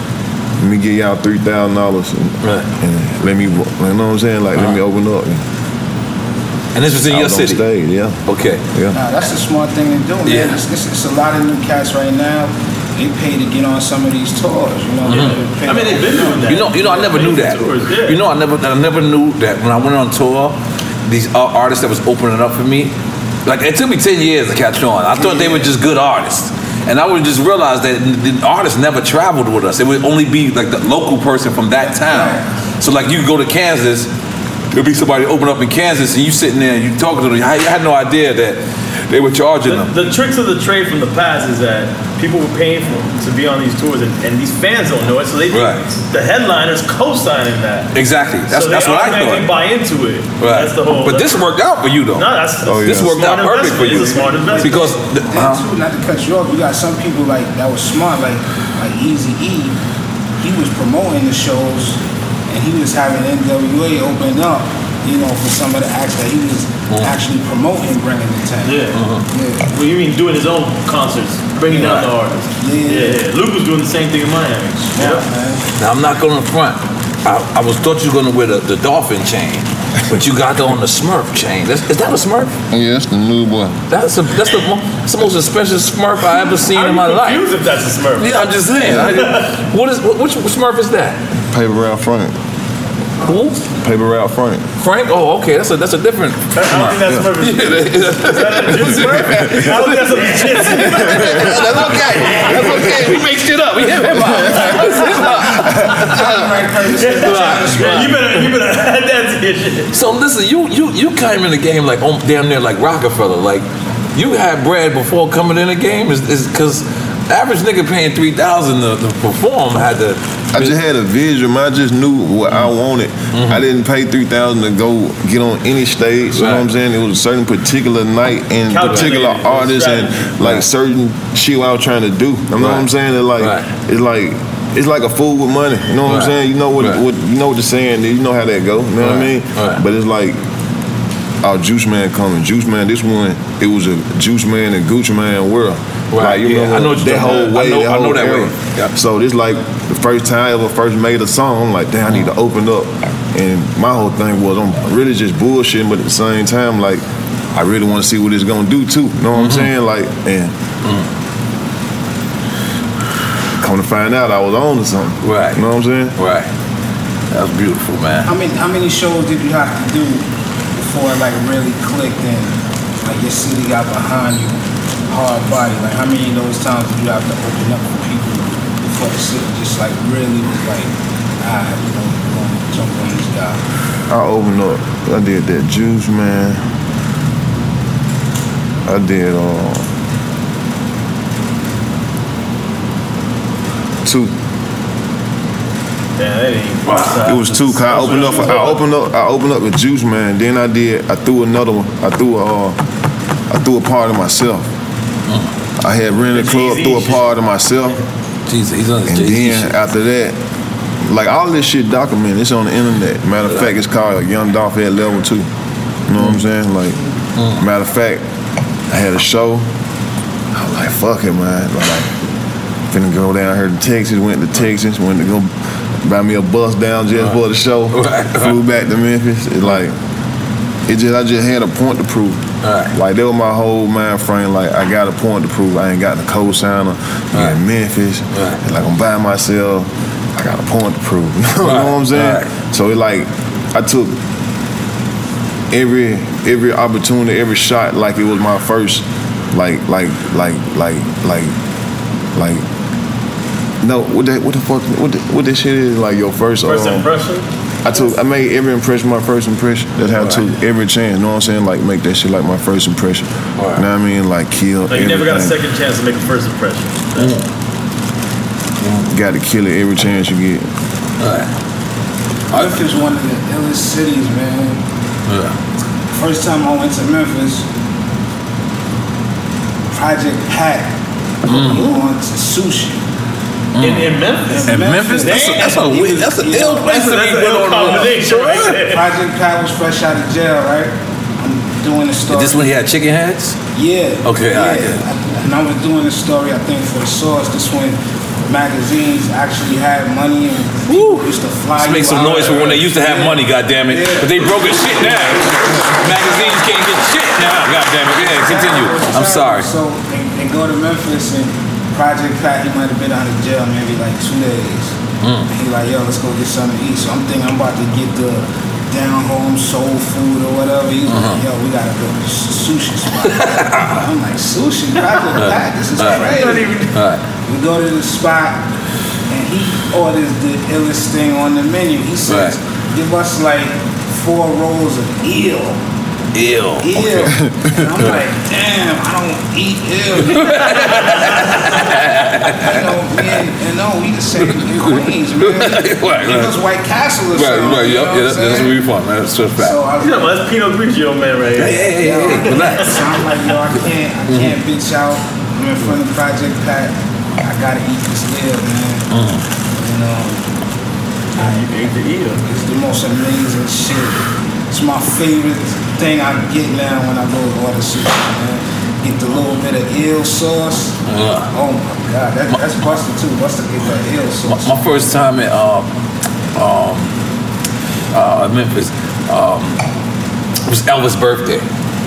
let me give y'all three thousand dollars and,
Right.
and let me, you know what I'm saying? Like, let me open up. And,
And this was in
I
your
was on
city?
stage, yeah.
Okay.
Yeah.
Nah, that's a smart thing to do, man.
Yeah.
It's, it's, it's a lot of new cats right now. They pay to get on some of these tours, you know.
Mhm.
They
I mean, they've been doing that.
You know, you know, I never knew that.
Tours, yeah.
You know, I never, I never knew that when I went on tour, these uh, artists that was opening up for me, like it took me ten years to catch on. I thought they were just good artists, and I would just realize that the artists never traveled with us. It would only be like the local person from that town. So like you go to Kansas, there'll be somebody open up in Kansas, and you sitting there and you talking to them. I had no idea that they were charging
The,
them.
the tricks of the trade from the past is that people were paying for to be on these tours, and, and these fans don't know it, so they think
Right.
the headliners co-signing that.
Exactly. That's
so
that's
they
what I
automatically
thought.
buy into it.
Right.
That's the whole.
But this worked out for you though.
No, that's, that's
Oh,
This
yeah.
worked out
smart
perfect for
investment.
you.
It's a smart investment.
Because the,
Then
uh,
too, not to cut you off, you got some people like that was smart, like like Easy E. He was promoting the shows, and he was having N W A open up, you know, for some of the acts that he was actually promoting, bringing to town.
Yeah.
Yeah.
Well, you mean doing his own concerts, bringing down the artists?
Yeah.
yeah, yeah. Luke was doing the same thing in Miami.
Smart, man.
now I'm not going to front. I, I was thought you were going to wear the, the dolphin chain, but you got on the Smurf chain. That's, is that a Smurf?
Yeah, that's the new boy.
That's a, that's the mo- that's the most expensive Smurf I ever seen in
I'm
my life.
confused if that's a Smurf.
Yeah, I'm just saying. I, what is what, which Smurf is that?
Paper Route Frank.
Who?
Paper Route Frank.
Frank? Oh, okay. That's a that's a different.
I don't think that's Smurf. Is that a legit Smurf? I don't think that's a legit Smurf.
That's okay. That's okay. We make shit up. We hip hop.
Yeah, you better, you better add that to your shit.
So listen, you you you came in the game like um, damn near like Rockefeller. Like you had bread before coming in the game. Is is because average nigga paying three thousand to, to perform had to.
I just had a vision. I just knew what I wanted.
Mm-hmm.
I didn't pay three thousand to go get on any stage. You know what I'm
Right.
saying? It was a certain particular night and
Calculated,
particular
it was
artists and
strategy.
like certain shit I was trying to do. You know what I'm
Right.
saying? It like
Right.
it's like it's like a fool with money. You know what
Right.
I'm saying? You know what,
Right.
what you know what the saying is. You know how that go. You know what I
Right.
mean?
Right.
But it's like our Juice Man coming. Juice Man, this one, it was a Juice Man and Gucci Man world.
Right,
Like, you
yeah,
know,
I know what you're
that
talking
whole
about. I
way,
know-
that
I know
whole
that
era.
way. Yeah.
So this like the first time I ever first made a song. I'm like, damn, I need to open up. And my whole thing was I'm really just bullshitting, but at the same time, like, I really want to see what it's gonna do too. You know what I'm saying? Like, and come to find out, I was on to something.
Right.
You know what I'm saying?
Right. That was beautiful, man.
How many how many shows did you have to do before it like really clicked and like your city got behind you hard body? Like how many of those times did you have to open up for people before the city just like really was like, ah, you know, we're gonna jump on this guy?
I opened up. I did that Juice Man. I did uh two.
Yeah, that ain't.
It was two. 'Cause I opened up. I opened up. I opened up with Juice Man. Then I did. I threw another one. I threw a. Uh, I threw a part of myself. I had rented a club.
Jay-Z
Threw a
shit.
part of myself.
Jesus, he's on his
And
Jay-Z
then
shit.
after that, like all this shit documented. It's on the internet. Matter of fact, it's called Young Dolph at Level Two. You know what I'm saying? Like, matter of fact, I had a show. I was like, fuck it, man. Like, finna go down. I heard the Texas. Went to Texas. Went to go buy me a bus down just for the show.
Right.
Flew back to Memphis. It like, it just I just had a point to prove.
Right.
Like that was my whole mind frame. Like I got a point to prove. I ain't got the co-signer.
Right.
In Memphis.
Right.
And like I'm by myself. I got a point to prove. You know
Right.
what I'm saying?
Right.
So it like I took every every opportunity, every shot like it was my first. Like like like like like like. No, what that what the fuck what the, what this shit is like your first
First
um,
impression?
I took I made every impression my first impression. That's how I took every chance. You know what I'm saying? Like make that shit like my first impression.
Right.
You know what I mean? Like kill.
No, you never got a
everything.
second chance to make a first impression.
Got to kill it every chance you get.
Right.
Memphis one of the illest cities, man.
Yeah.
First time I went to Memphis, Project Pat on to sushi.
In, in Memphis?
In Memphis, that's a, that's a
He
weird,
was-
that's a
he
ill
was-
place to
That's
be
an ill combination right there.
Project Pat was fresh out of jail, right? I'm doing the story.
Is this when he had chicken heads?
Yeah.
Okay,
yeah.
alright, good.
And I was doing the story, I think, for the source. This when magazines actually had money and
Woo.
people used to fly
Let's make
you
some
out.
noise for when they used to have money, goddammit.
Yeah.
But they broke as shit now. Magazines can't get shit now, goddammit. Yeah, continue. I'm sorry.
So they, they go to Memphis and Project Pat, he might have been out of jail maybe like two days. Mm. And he like, yo, let's go get something to eat. So I'm thinking I'm about to get the down home soul food or whatever. He's uh-huh. like, yo, we gotta go to the sushi spot. I'm like, sushi? Project Pat, this is crazy.
Right.
We go to the spot and he orders the illest thing on the menu. He says, right. give us like four rolls of eel.
Eel.
Eel.
Okay.
And I'm like, damn, I don't eat eel. You know, man, and no, we just say in Queens, man.
Right, right.
Give us White Castle or
right,
something.
right,
you
yep,
know
yeah, that's, that's where we from, man. That's just fact.
So I was
Yeah, that's Pinot Grigio, man, right here.
Hey, hey, hey, hey, relax.
So I'm like, yo, I can't, I can't bitch out. I'm in front of Project Pat. I gotta eat this eel, man.
Mm.
You know,
You ate the eel.
it's the most amazing shit. It's my favorite thing I get now when I go to order sushi, man. Get the little bit of eel sauce.
Yeah.
Oh my God, that, that's Buster too. Buster get that eel sauce.
My, my first time in um, um, uh, Memphis um, was Elvis' birthday.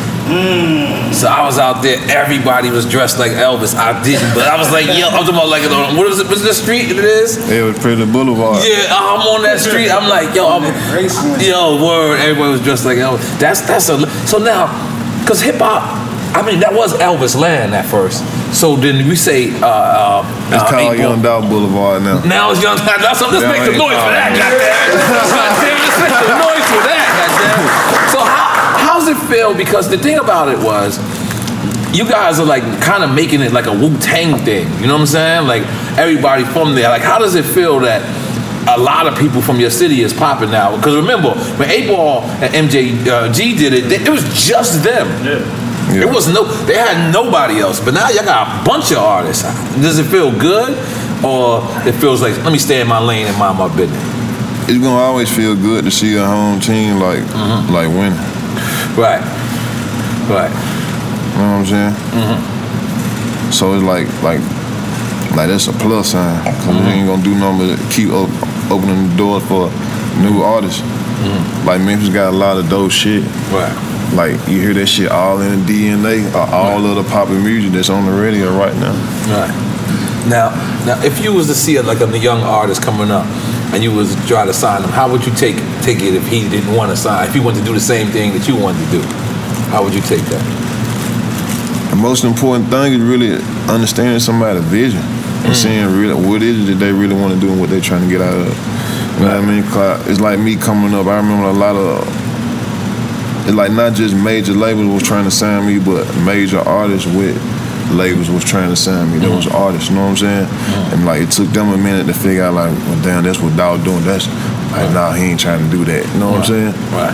Mm.
So I was out there, everybody was dressed like Elvis. I didn't, but I was like, yo, I'm talking about like, what is it, what's the street it is?
It was Pretty Boulevard.
Yeah, I'm on that street. I'm like, yo, I'm, yo, word, everybody was dressed like Elvis. That's, that's a, so now, cause hip hop, I mean, that was Elvis land at first. So then we say, uh, uh,
It's
uh,
called
April.
Young Dog Boulevard now.
Now it's Young Dog. Let's
Yeah,
make some
ain't
noise for that, goddamn. Goddamn, let's make some noise for that, goddamn. So how how's it feel? Because the thing about it was, you guys are like kind of making it like a Wu-Tang thing. You know what I'm saying? Like everybody from there. Like how does it feel that a lot of people from your city is popping now? Because remember, when eight Ball and M J G did it, they, it was just them.
Yeah.
Yeah.
It was no, they had nobody else. But now y'all got a bunch of artists. Does it feel good, or it feels like let me stay in my lane and mind my business?
It's gonna always feel good to see a home team like
Mm-hmm.
like winning.
Right, right.
You know what I'm saying?
Mm-hmm.
So it's like like like that's a plus sign. Cause
Mm-hmm.
we ain't gonna do nothing but keep op- opening the doors for new artists.
Mm-hmm.
Like Memphis got a lot of dope shit.
Right.
Like you hear that shit all in the D N A, or all of the poppin' music that's on the radio right now.
Right. Now, now, if you was to see a, like a young artist coming up, and you was to try to sign him, how would you take take it if he didn't want to sign? If he wanted to do the same thing that you wanted to do, how would you take that?
The most important thing is really understanding somebody's vision and seeing really what is it that they really want to do and what they're trying to get out of it. You know what I mean? 'Cause it's like me coming up. I remember a lot of. It's like not just major labels was trying to sign me, but major artists with labels was trying to sign me. There was artists, you know what I'm saying? Mm-hmm. And like it took them a minute to figure out like, well, damn, that's what Dawg doing. That's like, right. Nah, he ain't trying to do that. You know what
Right.
I'm saying?
Right.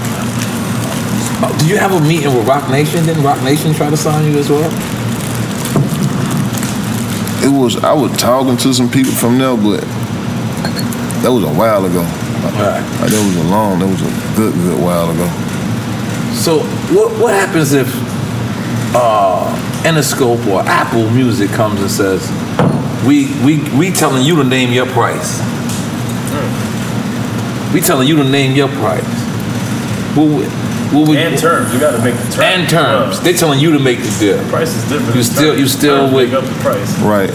Oh, do you have a meeting with Rock Nation? Didn't Rock Nation try to sign you as well?
It was I was talking to some people from there, but that was a while ago.
Right.
Like, that was a long, that was a good, good while ago.
So what what happens if uh, Interscope or Apple Music comes and says, we we we telling you to name your price. We telling you to name your price. What would, what would,
And terms. You got to make the terms.
and terms.
Uh,
They telling you to make the deal.
price is different.
You still you still
Terms
with
make up the price.
Right.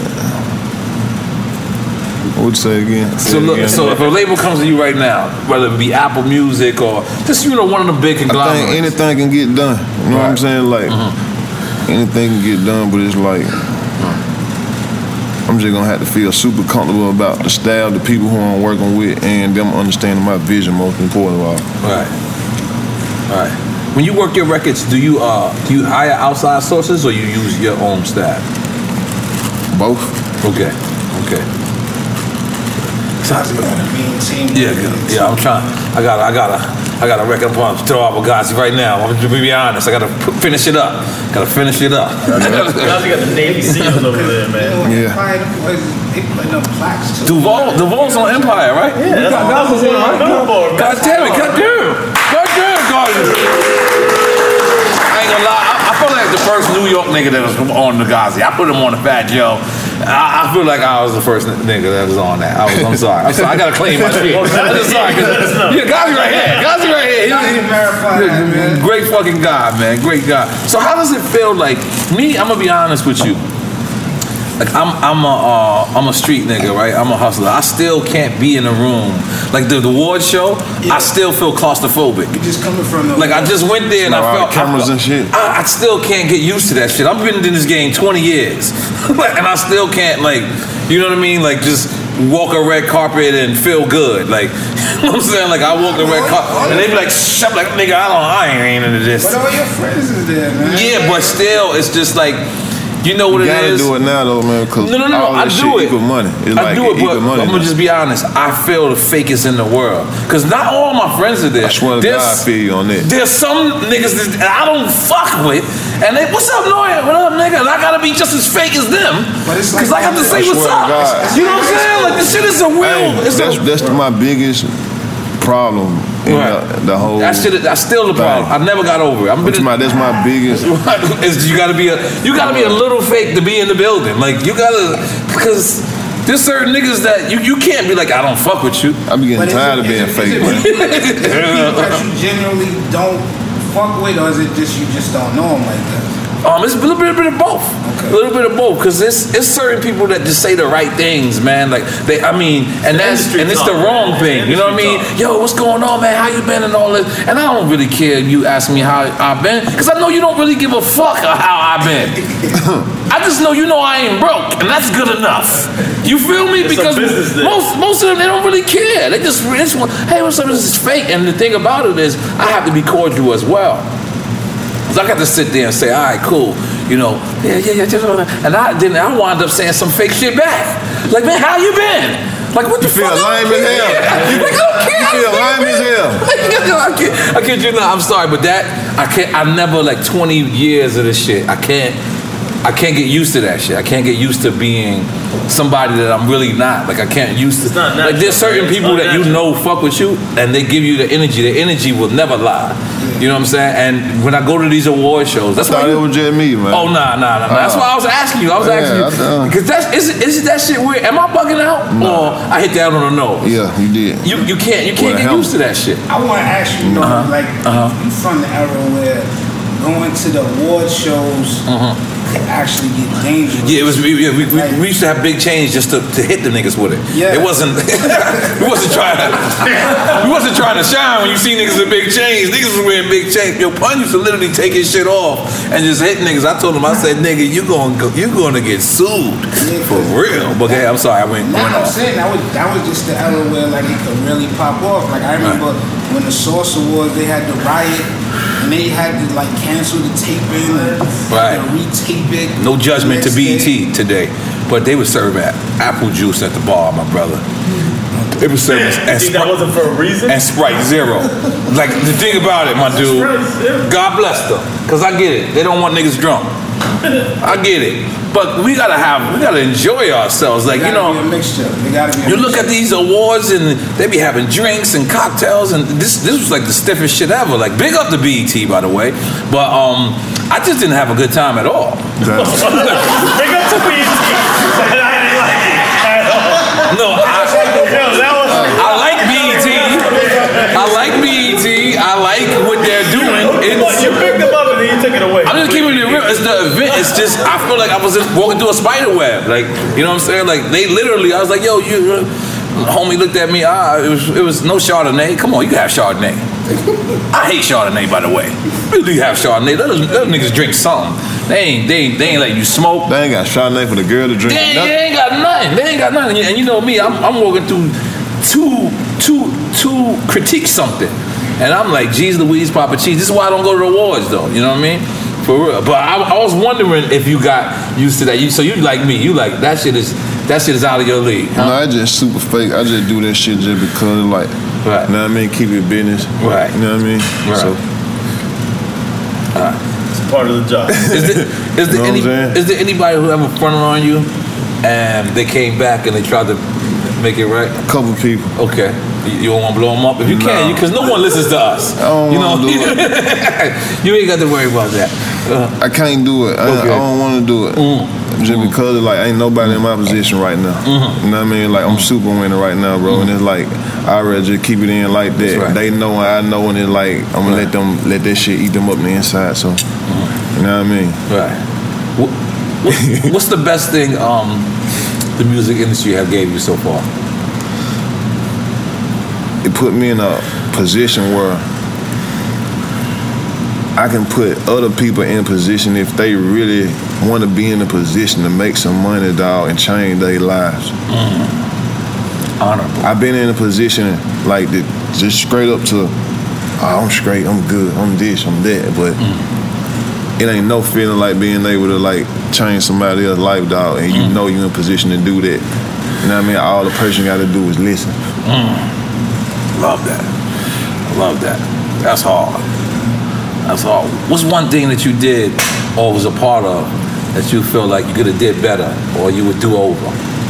What would you say again?
So
Say it
look,
again.
so if a label comes to you right now, whether it be Apple Music or just you know one of the big
I
conglomerates,
think anything can get done. You know what I'm
Right.
saying? Like
Mm-hmm.
anything can get done, but it's like I'm just gonna have to feel super comfortable about the staff, the people who I'm working with, and them understanding my vision. Most important of all.
right, right. When you work your records, do you uh do you hire outside sources or you use your own staff?
Both.
Okay, okay.
Sounds like a mean team.
Yeah, good. Yeah, I'm trying. I got, I got, I got a record I'm to throw out Bugatti right now. I'm gonna be honest. I gotta p- finish it up. Gotta finish it up.
Now you got the Navy SEALs over there, man.
Yeah.
Empire, them boys, they putting up plaques too.
Duval, Duval's on Empire, right?
Yeah,
You got
that's
Goggins on, right?
Billboard.
God damn it, God damn, God damn, Goggins. I ain't gonna lie. I, I feel like the first New York nigga that was on the Ghazi. I put him on the Fat Joe. I, I feel like I was the first nigga that was on that. I was, I'm sorry. I'm sorry. I gotta claim my shit. I'm just sorry. Yeah, Gazi right here. Gazi right here. He, he, great fucking guy, man. Great guy. So how does it feel like me? I'm gonna be honest with you. Like I'm, I'm a, uh, I'm a street nigga, right? I'm a hustler. I still can't be in a room like the, the award show. Yeah. I still feel claustrophobic.
You just coming from the
like I just went there and I felt
cameras
I,
and shit.
I, I still can't get used to that shit. I've been in this game twenty years, and I still can't like, you know what I mean? Like just walk a red carpet and feel good. Like, you know what I'm saying? Like I walk the red carpet and they be like, shut up, like nigga, I don't, I ain't into this.
But all your friends is there, man.
Yeah, but still, it's just like. You know what
you
it is?
You gotta do it now though, man, because
no, no, no,
all
I
that
do
shit
it.
equal money. It's
I
like
do it, but
money
I'm gonna
now.
just be honest. I feel the fakest in the world. Because not all my friends are there.
I swear to
there's,
God, I feel you on that.
There's some niggas that I don't fuck with, and they, what's up, Noya? What up, nigga? And I gotta be just as fake as them. Because like, I have to say
I
what's up. You know what I'm saying? Like, this shit is a real.
Hey,
it's
that's,
a,
that's my biggest problem in
right.
the, the whole.
That shit, that's still the problem. I never got over it. I'm been
my, that's my biggest.
is you gotta be a you gotta be a little fake to be in the building. Like you gotta because there's certain niggas that you, you can't be like I don't fuck with you.
I be getting tired
it,
of being
is
fake.
It, is, it, is it people that you generally don't fuck with, or is it just you just don't know them like that?
Um, it's a little bit, a bit of both. Okay. A little bit of both, because it's it's certain people that just say the right things, man. Like they, I mean, and that's and it's the wrong thing. You know what I mean? Yo, what's going on, man? How you been and all this? And I don't really care if you ask me how I've been, because I know you don't really give a fuck of how I've been. I just know you know I ain't broke, and that's good enough. You feel me?
It's
because most most of them they don't really care. They just, they just want, hey, what's up? This is fake. And the thing about it is, I have to be cordial as well. I got to sit there and say, all right, cool, you know, yeah, yeah, yeah, and I then I wound up saying some fake shit back. Like, man, how you been? Like, what the
you
fuck?
Feel lame as hell.
You like, I don't care.
You feel lame as hell.
I can't, I can't do that. I'm sorry, but that I can't. I never like twenty years of this shit. I can't. I can't get used to that shit. I can't get used to being somebody that I'm really not. Like I can't used to.
It's not natural,
like there's certain
man.
people that you know fuck with you, and they give you the energy. The energy will never lie. You know what I'm saying? And when I go to these award shows, that's
I thought
why
it was just me, man.
Oh nah, nah, nah. Uh, that's why I was asking you. I was
yeah,
asking you because that's is is that shit weird? Am I bugging out
No.
or I hit down on the nose?
Yeah, you did.
You you can't you can't
Well,
get
hell.
used to that shit.
I want to ask you, you know,
Uh-huh.
like
Uh-huh.
you from the era where going to the award shows
Uh-huh.
could actually get dangerous.
Yeah, it was. We, we, we, we used to have big chains just to, to hit the niggas with it.
Yeah.
It wasn't. we wasn't trying to. We wasn't trying to shine when you see niggas with big chains. Niggas was wearing big chains. Yo, Pun used to literally take his shit off and just hit niggas. I told him, I said, nigga, you gonna go, you gonna get sued
Yeah,
for real. But okay, I'm sorry, I went,
Now
went
I'm
off.
saying that was that was just the era where like it could really pop off. Like I remember when the Source Awards, they had the riot and they had to like cancel the taping and
Right.
retape it.
No judgment to
Next
B E
day.
T today, but they were serving apple juice at the bar, my brother. They were serving
You
and
think that
Sprite,
wasn't for a reason?
and Sprite Zero. Like the thing about it, my dude. God bless them, cause I get it. They don't want niggas drunk. I get it, but we gotta have, we gotta enjoy ourselves. Like
It
you
gotta
know,
be a mixture. It gotta be a
you look
mixture.
at these awards and they be having drinks and cocktails, and this this was like the stiffest shit ever. Like big up to B E T, by the way, but um, I just didn't have a good time at all.
Big up to B E T. I didn't like it at all.
No, I,
Yo, that was.
I like B E T. I like B E T. I like what they're doing. It's,
You picked them up and then you took it away.
I'm just keeping it real. It's the event. It's just I feel like I was just walking through a spider web. Like you know what I'm saying? Like they literally. I was like, yo, you. Uh, homie looked at me. Ah, it was it was no Chardonnay. Come on, you can have Chardonnay. I hate Chardonnay, by the way. You do have Chardonnay. Let those, those niggas drink something. They ain't they ain't, they ain't letting you smoke.
They ain't got Chardonnay for the girl to drink.
They ain't,
nothing.
they ain't got nothing. They ain't got nothing. And you know me, I'm, I'm walking through two, two, two critique something. And I'm like, geez Louise, Papa Cheese. This is why I don't go to the awards, though. You know what I mean? For real. But I, I was wondering if you got used to that. You, so you like me. You like, that shit is that shit is out of your league. Huh?
No, I just super fake. I just do that shit just because, like,
Right.
you know what I mean? Keep it business.
Right.
You know what I mean?
Right.
So,
It's part of the job.
Is there, is, there
Know what
any,
I'm saying?
is there anybody who ever fronted on you and they came back and they tried to make it right?
a couple people.
Okay. You, you don't want to blow them up? If you
No.
can, because no one listens to us.
I don't
you know,
wanna do
you ain't got to worry about that. Uh,
I can't do it. I,
Okay.
I don't want to do it.
mm.
Just
Mm.
because like ain't nobody in my position right now.
Mhm.
You know what I mean? Like I'm super winning right now, bro. And it's like I'd rather just keep it in like that.
That's right.
They know and I know, and it's like I'm gonna
Right.
let them let that shit eat them up on the inside. So you know what I mean?
Right. What, what, what's the best thing um, the music industry have gave you so far?
It put me in a position where I can put other people in position if they really want to be in a position to make some money, dog, and change their lives.
Mm. Honorable.
I've been in a position like that, just straight up to, oh, I'm straight, I'm good, I'm this, I'm that, but
Mm.
it ain't no feeling like being able to like change somebody else's life, dog, and you
Mm.
know you're in a position to do that. You know what I mean? All the person got to do is listen.
Mm. Love that. Love that. That's hard. That's hard. What's one thing that you did or was a part of that you feel like you could have did better or you would do over?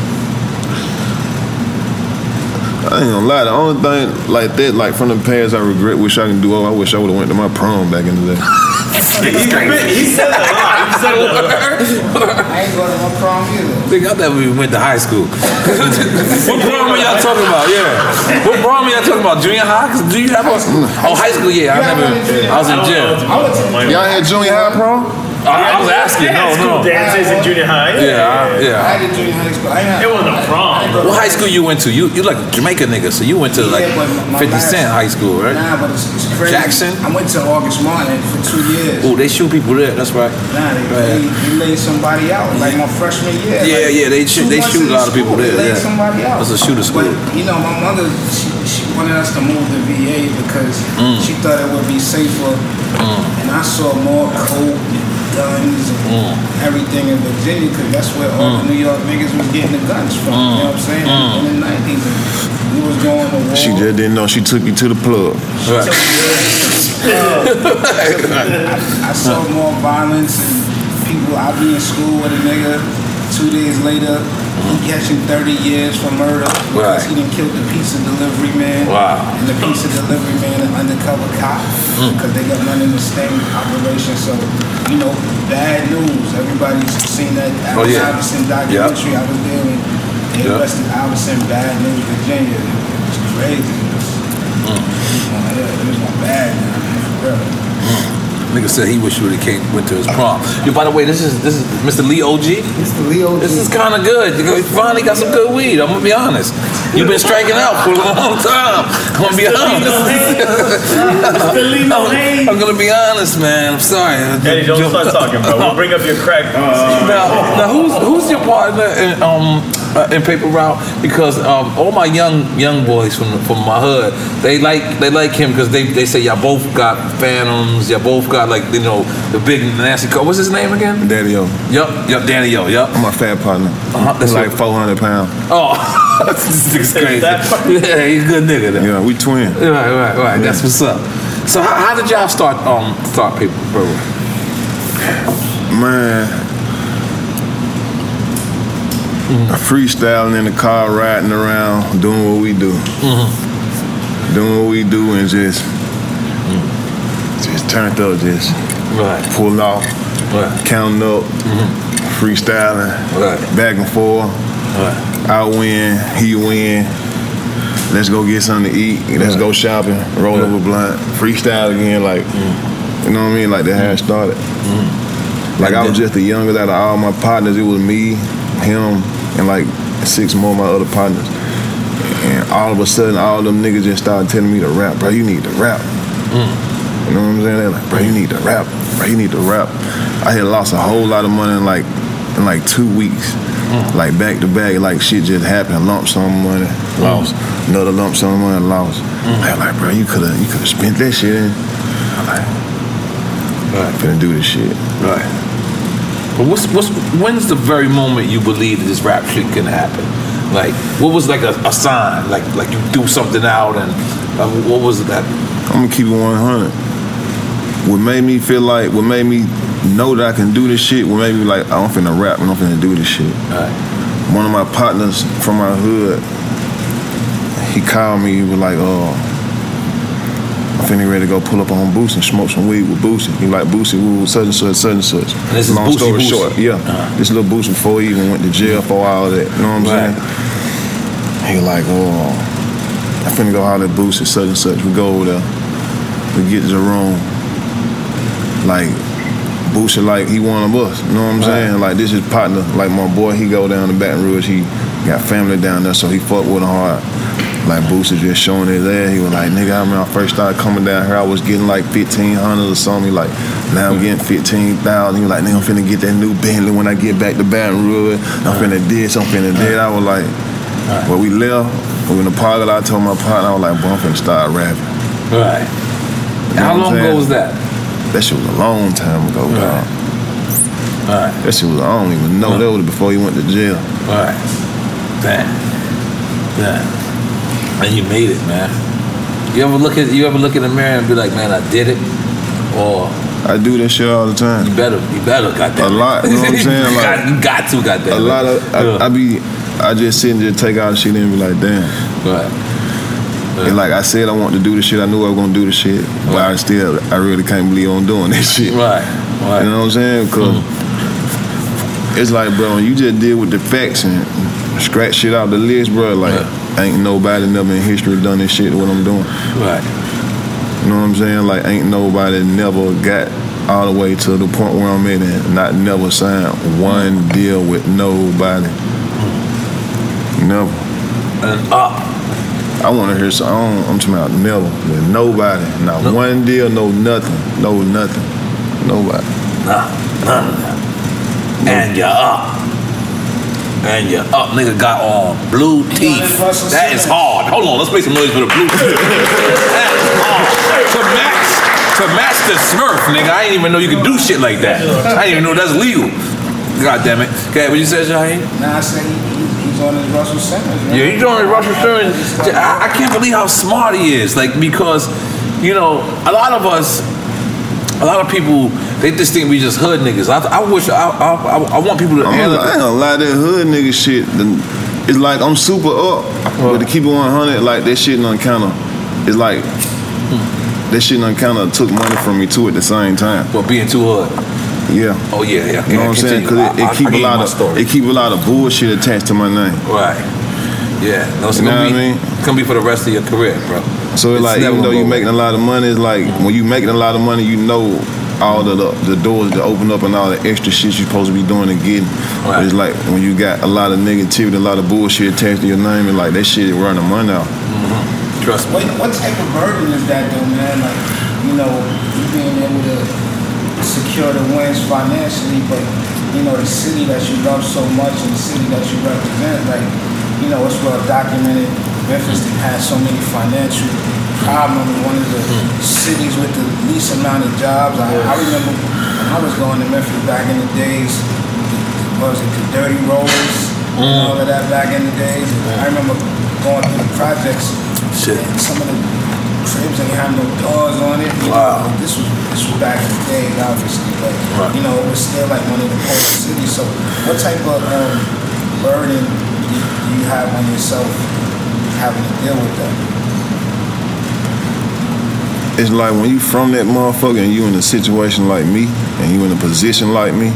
I ain't gonna lie, the only thing like that, like from the past I regret, wish I can do over, I wish I would have went to my prom back in the day.
He said a lot. He said a lot.
I ain't going to my prom either.
Think I never even went to high school. What prom are y'all talking about? Yeah. What prom are y'all talking about? Junior high? 'Cause do you have a? Oh, high school. Yeah, I never. I was in gym.
Y'all had junior high prom?
I, I was asking. No, no.
Dances in junior high.
Yeah, I- yeah.
I did junior high school. I ain't had,
It wasn't a prom.
What high school you went to? You you like a Jamaica nigga, so you went to like
Yeah, but my
fifty
last-
Cent high school, right?
Nah, but it's, it's crazy.
Jackson?
I went to August Martin for two years.
Oh, they shoot people there. That's right.
Nah, they,
Right.
they, they laid somebody out. Like my freshman year.
Yeah,
like,
yeah, they shoot-
two
they
months
shoot a
in
lot of
school,
people there,
They laid
yeah.
somebody out.
That's a shooter school.
But, you know, my mother, she, she wanted us to move to V A because
Mm.
she thought it would be safer. And I saw more coke and guns and everything in Virginia because that's where all the New York niggas was getting the guns from. You know what I'm saying? In the nineties. We was going to war.
She just didn't know she took you to the plug.
Right.
I, I saw more violence and people. I be in school with a nigga. Two days later, he catching thirty years for murder because
Right.
he done killed the pizza delivery man.
Wow.
And the pizza delivery man an undercover cop because they got running the same operation. So, you know, bad news. Everybody's seen that
Oh,
Alex
yeah.
Iverson documentary. I was there when they
Yep.
arrested Iverson. Bad news, Virginia. It was crazy. It was, yeah, it was my bad, man. For real.
Nigga said he wish he would have came went to his prom. Yo, by the way, this is this is Mister Lee O G.
Mister Leo.
This is kind of good. You finally got some good weed. I'm gonna be honest. You've been striking out for a long time. I'm gonna be honest. I'm, I'm gonna be honest, man. I'm sorry.
Eddie, don't start talking, bro. We'll bring up your crack.
Now, now who's who's your partner in um uh, in Paper Route? Because um all my young young boys from from my hood, they like they like him because they they say y'all both got Phantoms, y'all both got like you know the big nasty car. What's his name again?
Daddy-O.
Yup, yup, Danny Yo, yup.
I'm a fat partner.
Uh-huh, that's
He's like
what-
four hundred pounds.
Oh, this nigga's crazy.
That-
Yeah, he's a good nigga though.
Yeah, we twin.
Right, right, right. That's what's up. So how, how did y'all start um start Paper Route?
Man, freestyling in the car, riding around, doing what we do. Doing what we do and just just turned up, just
Right,
pulling off,
right,
counting up, freestyling,
Right.
back and forth.
right.
I win, he win. Let's go get something to eat. Let's
Right.
go shopping. Roll
Right.
up a blunt. Freestyle again, like you know what I mean. Like that's how it started. Like I was just the youngest out of all my partners. It was me, him, and like six more of my other partners. And all of a sudden, all them niggas just started telling me to rap, bro. You need to rap. You know what I'm saying? They're like, bro, you need to rap. Bro, you need to rap. I had lost a whole lot of money in like in like two weeks. Like back to back, like shit just happened. Lump sum money, lost. Another lump sum money, lost. They're like, bro, you could have you could have spent that shit in. I'm like,
Right.
finna do this shit.
Right. But what's what's when's the very moment you believe that this rap shit can happen? Like, what was like a, a sign? Like like you do something out and uh, what was that?
I'm gonna keep it one hundred. What made me feel like, what made me know that I can do this shit, what made me like, I'm finna rap and I'm finna do this shit.
Right.
One of my partners from my hood, he called me, he was like, oh, I'm finna ready to go pull up on Boosie and smoke some weed with Boosie. He like, Boosie, woo, such and such, such and such.
And this is
Long
Boosie,
story
Boosie.
short, yeah.
Uh-huh.
This little Boosie before he even went to jail for all that. You know what I'm
Right.
saying? He like, oh, I finna go holler at Boosie, such and such. We go over there. We get to the room. Like, Boosie, like, he one of us. You know what I'm
Right.
saying? Like, this is partner. Like, my boy, he go down to Baton Rouge. He got family down there, so he fuck with him hard. Like, Boosie just showing his ass. He was like, nigga, I remember I first started coming down here, I was getting like fifteen hundred or something. He like, now I'm getting fifteen thousand. He was like, nigga, I'm finna get that new Bentley when I get back to Baton Rouge. I'm finna this, I'm finna that. I was like, but we left. We in the parking lot, I told my partner, I was like, boy, I'm finna start rapping.
Right.
You know
How
what I'm
long
saying?
ago was that?
That shit was a long time ago,
Right.
dog.
Right.
That shit was, I don't even know.
Huh.
That was before he went to jail.
Right. Damn. Damn. And you made it, man. You ever look at you ever look in the mirror and be like, man, I did it? Or
I do that shit all the time.
you better, you better, goddamn.
A lot, you know what I'm saying?
you,
Like,
got, you got to, goddamn.
A lot of, I, I be, I just sit and just take all the shit and be like, damn.
Right.
And like I said, I want to do the shit. I knew I was gonna do the shit, but I still, I really can't believe I'm doing this shit.
Right. Right.
You know what I'm saying? Because it's like, bro, when you just deal with the facts and scratch shit out the list, bro, like, ain't nobody never in history done this shit what I'm doing.
Right.
You know what I'm saying? Like, ain't nobody never got all the way to the point where I'm at and not never signed one deal with nobody. Never.
And up.
I want to hear some. I don't, I'm talking about never with nobody. Not
No.
one deal, no nothing. No nothing. Nobody.
Nah, none of that. And you're up. And you're up. Nigga got on blue teeth. That is hard. Hold on, let's make some noise for the blue teeth. That is hard. To match, to match the Smurf, nigga. I didn't even know you could do shit like that. I didn't even know that's legal. God damn it. Okay, what you said, Shaheed?
Nah, I said he, he, he's on his Russell Simmons, man.
Yeah, he's doing Russell Simmons. I, I can't believe how smart he is. Like, because, you know, a lot of us, a lot of people, they just think we just hood niggas. I, I wish, I, I, I want people to
I'm
handle
I ain't gonna lie, that hood nigga shit, the- it's like I'm super up, but to keep it one hundred, like that shit done kind of, it's like, that shit done kind of took money from me too at the same time.
But being too hood.
Yeah.
Oh yeah, yeah.
You know what I'm saying? Because it, it keep a lot of it keep a lot of bullshit attached to my name.
Right. Yeah. No, it's
You know
gonna
what
be,
I mean?
it's gonna be for the rest of your career, bro.
So it's like,
never
even though
gonna
you're
go
making a lot of money, it's like when you making a lot of money, you know all the the, the doors to open up and all the extra shit you're supposed to be doing and getting.
Right.
But it's like when you got a lot of negativity, a lot of bullshit attached to your name, and like that shit running money out.
Mm-hmm. Trust me.
What, what type of burden is that, though, man? Like, you know, you being able to secure the wins financially, but, you know, the city that you love so much and the city that you represent, like, you know, it's well documented. Memphis has so many financial problems. One of the cities with the least amount of jobs. I, I remember when I was going to Memphis back in the days, the, what was it, the Dirty Rollers, and all of that back in the days. I remember going through the projects.
Shit.
And some of the cribs ain't have no doors on it. You
Wow.
know, this was this was back in the day, obviously, but
Right.
you know, it was still like one of the poorest cities. So, what type of um, burden do you, do you have on yourself having to deal with that?
It's like when you from that motherfucker and you in a situation like me and you in a position like me,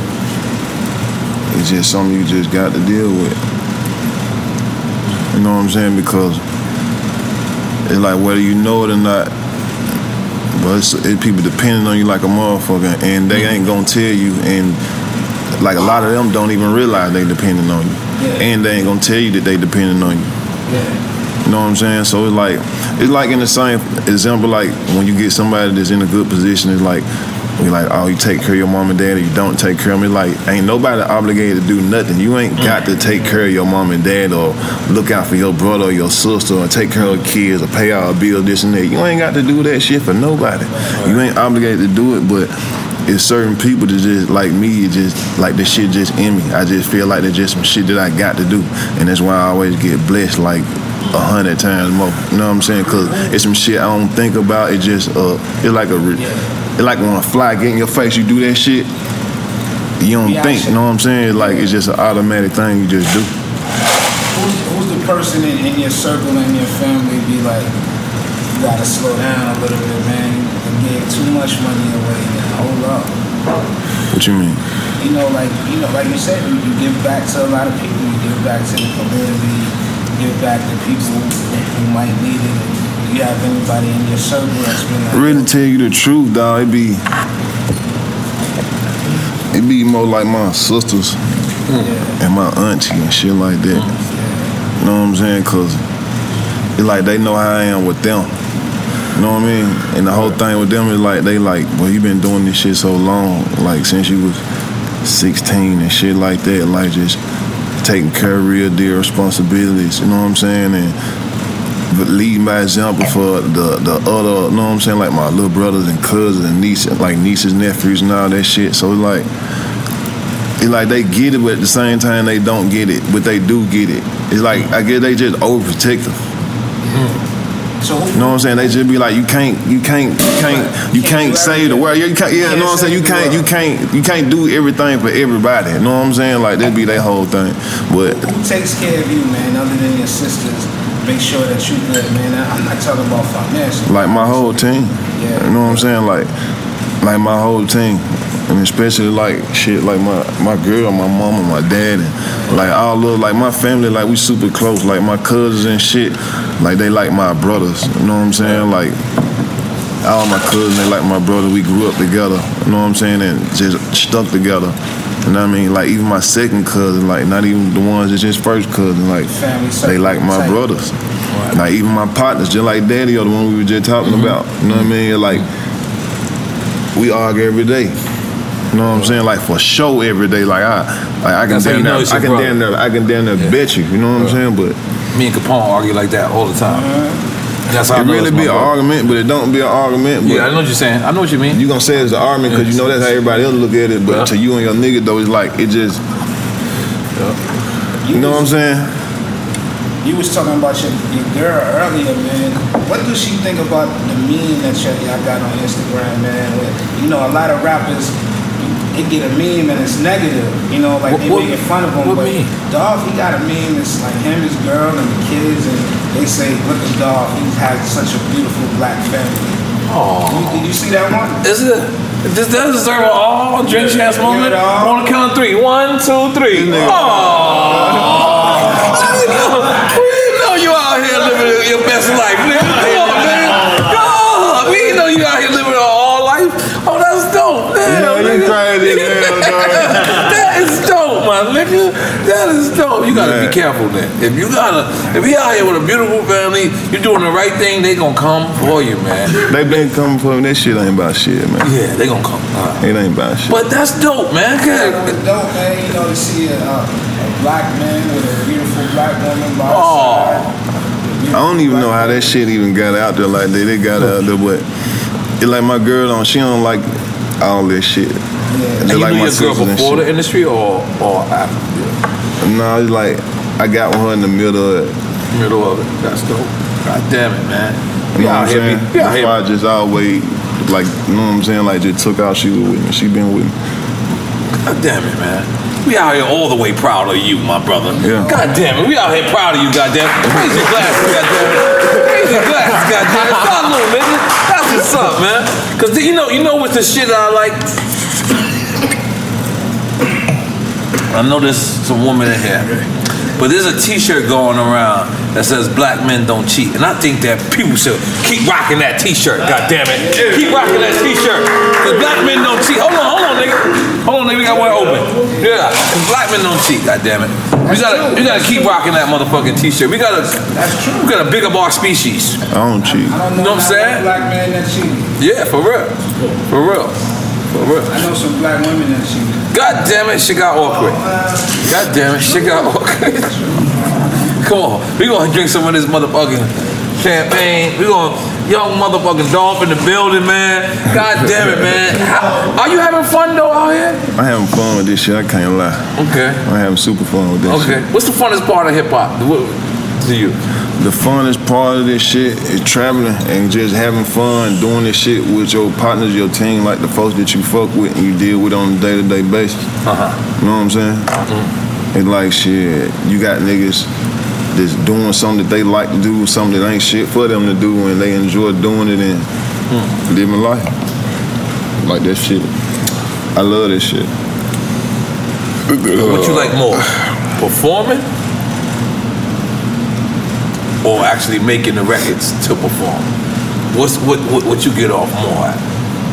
it's just something you just got to deal with. You know what I'm saying? Because it's like whether you know it or not, but it's, it, people depending on you like a motherfucker, and they ain't gonna tell you, and like a lot of them don't even realize they depending on you,
Yeah.
and they ain't gonna tell you that they depending on you.
Yeah.
You know what I'm saying? So it's like, it's like in the same example, like when you get somebody that's in a good position, it's like, you're like, oh, you take care of your mom and dad, or you don't take care of them. It's like, ain't nobody obligated to do nothing. You ain't got to take care of your mom and dad, or look out for your brother or your sister, or take care of kids, or pay all the bills, this and that. You ain't got to do that shit for nobody. You ain't obligated to do it, but it's certain people that just, like me, it just, like this shit just in me. I just feel like there's just some shit that I got to do. And that's why I always get blessed, like, a hundred times more. You know what I'm saying? Because it's some shit I don't think about. It just, uh, it's like a, it's like when a fly get in your face, you do that shit, you don't think. You know what I'm saying? It's like, it's just an automatic thing you just do.
Who's, who's the person in, in your circle and your family be like, you gotta slow down a little bit, man. You gave too much money away now. Hold up.
What you mean?
You know, like you know, like you said, you, you give back to a lot of people. You give back to the community. You give back to people who might need it. Do you have anybody in your circle that's been like,
really tell you the truth, dog, it be it be more like my sisters
yeah.
and my auntie and shit like that.
Yeah.
You know what I'm saying? Cause it's like they know how I am with them. You know what I mean? And the whole thing with them is like they like, well, you been doing this shit so long, like since you was sixteen and shit like that, like just taking care of real deal responsibilities, you know what I'm saying? And but leading by example for the the other, you know what I'm saying, like my little brothers and cousins and nieces, like nieces, nephews and all that shit. So it's like it's like they get it, but at the same time they don't get it, but they do get it. It's like I guess they just overprotective.
Mm-hmm. So
you know what I'm saying? They just be like, you can't, you can't, you can't, you can't save the world. Yeah, you can't. Yeah, you know what I'm saying? You can't, you can't, you can't do everything for everybody. You know what I'm saying? Like that be their whole thing. But
who takes care of you, man? Other than your sisters, make sure that you good, man. I'm not talking about financial.
Like my whole team.
Yeah.
You know what I'm saying? Like, like my whole team. And especially like shit, like my, my girl, my mama, my dad, and like all of like my family, like we super close. Like my cousins and shit, like they like my brothers. You know what I'm saying? Like all my cousins, they like my brother. We grew up together. You know what I'm saying? And just stuck together. You know what I mean? Like even my second cousin, like not even the ones that's just first cousin, like they like my brothers. Like even my partners, just like Daddy or the one we were just talking mm-hmm. about. You know what I mean? Like we argue every day. You know what I'm saying? Like for sure every day. Like I, like I can damn near, I can damn near, I can damn near yeah. bet you. You know what I'm saying? But
me and Capone argue like that all the time.
Uh-huh.
That's how
it really be an argument, but it don't be an argument. But
yeah, I know what you're saying. I know what you mean.
You gonna say it's an argument because you know that's how everybody else look at it. But yeah. to you and your nigga though, it's like it just. Yeah. You, you know was, what I'm saying?
You was talking about your, your girl earlier, man. What does she think about the meme that y'all got on Instagram, man? You know, a lot of rappers. They get a meme and it's negative, you know, like they
what,
making fun of him.
What
but
meme?
Dolph, he got a meme. It's like him, his girl, and the kids, and they say, "Look at Dolph. He has such a beautiful black family." Oh, did you see that one?
Is it? Does that deserve an all drink chance moment? On the count of three. One, two, three. Oh, we know you out here living your best life, nigga. Come on, man. God, we know you out here living all life. Oh, that's dope, man.
No, you crazy, man.
That is dope, my nigga. That is dope. You gotta man. be careful then. If you gotta, if you out here with a beautiful family, you're doing the right thing, they gonna come for you, man.
They been coming for me. That shit ain't about shit, man.
Yeah, they gonna come. Right.
It ain't about shit.
But that's dope, man.
Yeah, it's dope, man. You know, to see a, a black man with a beautiful black woman by his
oh.
side.
I don't even know how that shit even got out there like that. They got it out there, but it like my girl on. She don't like all this shit.
Yeah.
And you
like
knew your girl before the industry or or after?
No, it's like I got with her in the middle of it.
Middle of it. That's dope. God damn it, man.
You know what I'm saying? That's why I just always like, you know what I'm saying? Like just took out she was with me. She been with me.
God damn it, man. We out here all the way proud of you, my brother.
Yeah.
God damn it. We out here proud of you, goddamn it. Raise your glasses, goddamn it. Raise your glasses, goddamn it. Salute, nigga. That's what's up, man. Cause you know, you know what's the shit I like? I know there's some women in here, but there's a t-shirt going around that says black men don't cheat. And I think that people should keep rocking that t-shirt, goddamn it. Keep rocking that t-shirt. Cause black men don't cheat. Hold on, hold on, nigga. Hold on, nigga, we got one open. Yeah, cause black men don't cheat, goddamn it. We gotta, we gotta keep rocking that motherfucking t-shirt. We gotta, we gotta big up our species.
I don't cheat.
I don't know,
you know what I'm saying?
Black man that cheat.
Yeah, for real. For real. For real.
I know some black women that cheat.
God damn it, shit got awkward. God damn it, shit got awkward. Come on, we gonna drink some of this motherfucking champagne. We gonna, young motherfucking Dolph in the building, man. God damn it, man. How, are you having fun though out here?
I having fun with this shit, I can't lie.
Okay.
I'm having super fun with this
okay.
shit.
Okay, what's the funnest part of hip hop to you?
The funnest part of this shit is traveling and just having fun, doing this shit with your partners, your team, like the folks that you fuck with and you deal with on a day-to-day basis.
Uh-huh.
You know what I'm saying?
Mm-hmm.
It's like shit, you got niggas just doing something that they like to do, something that ain't shit for them to do, and they enjoy doing it and mm. living life. Like that shit. I love this shit.
What you like more? Performing? Or actually making the records to perform? What's what what, what you get off more at?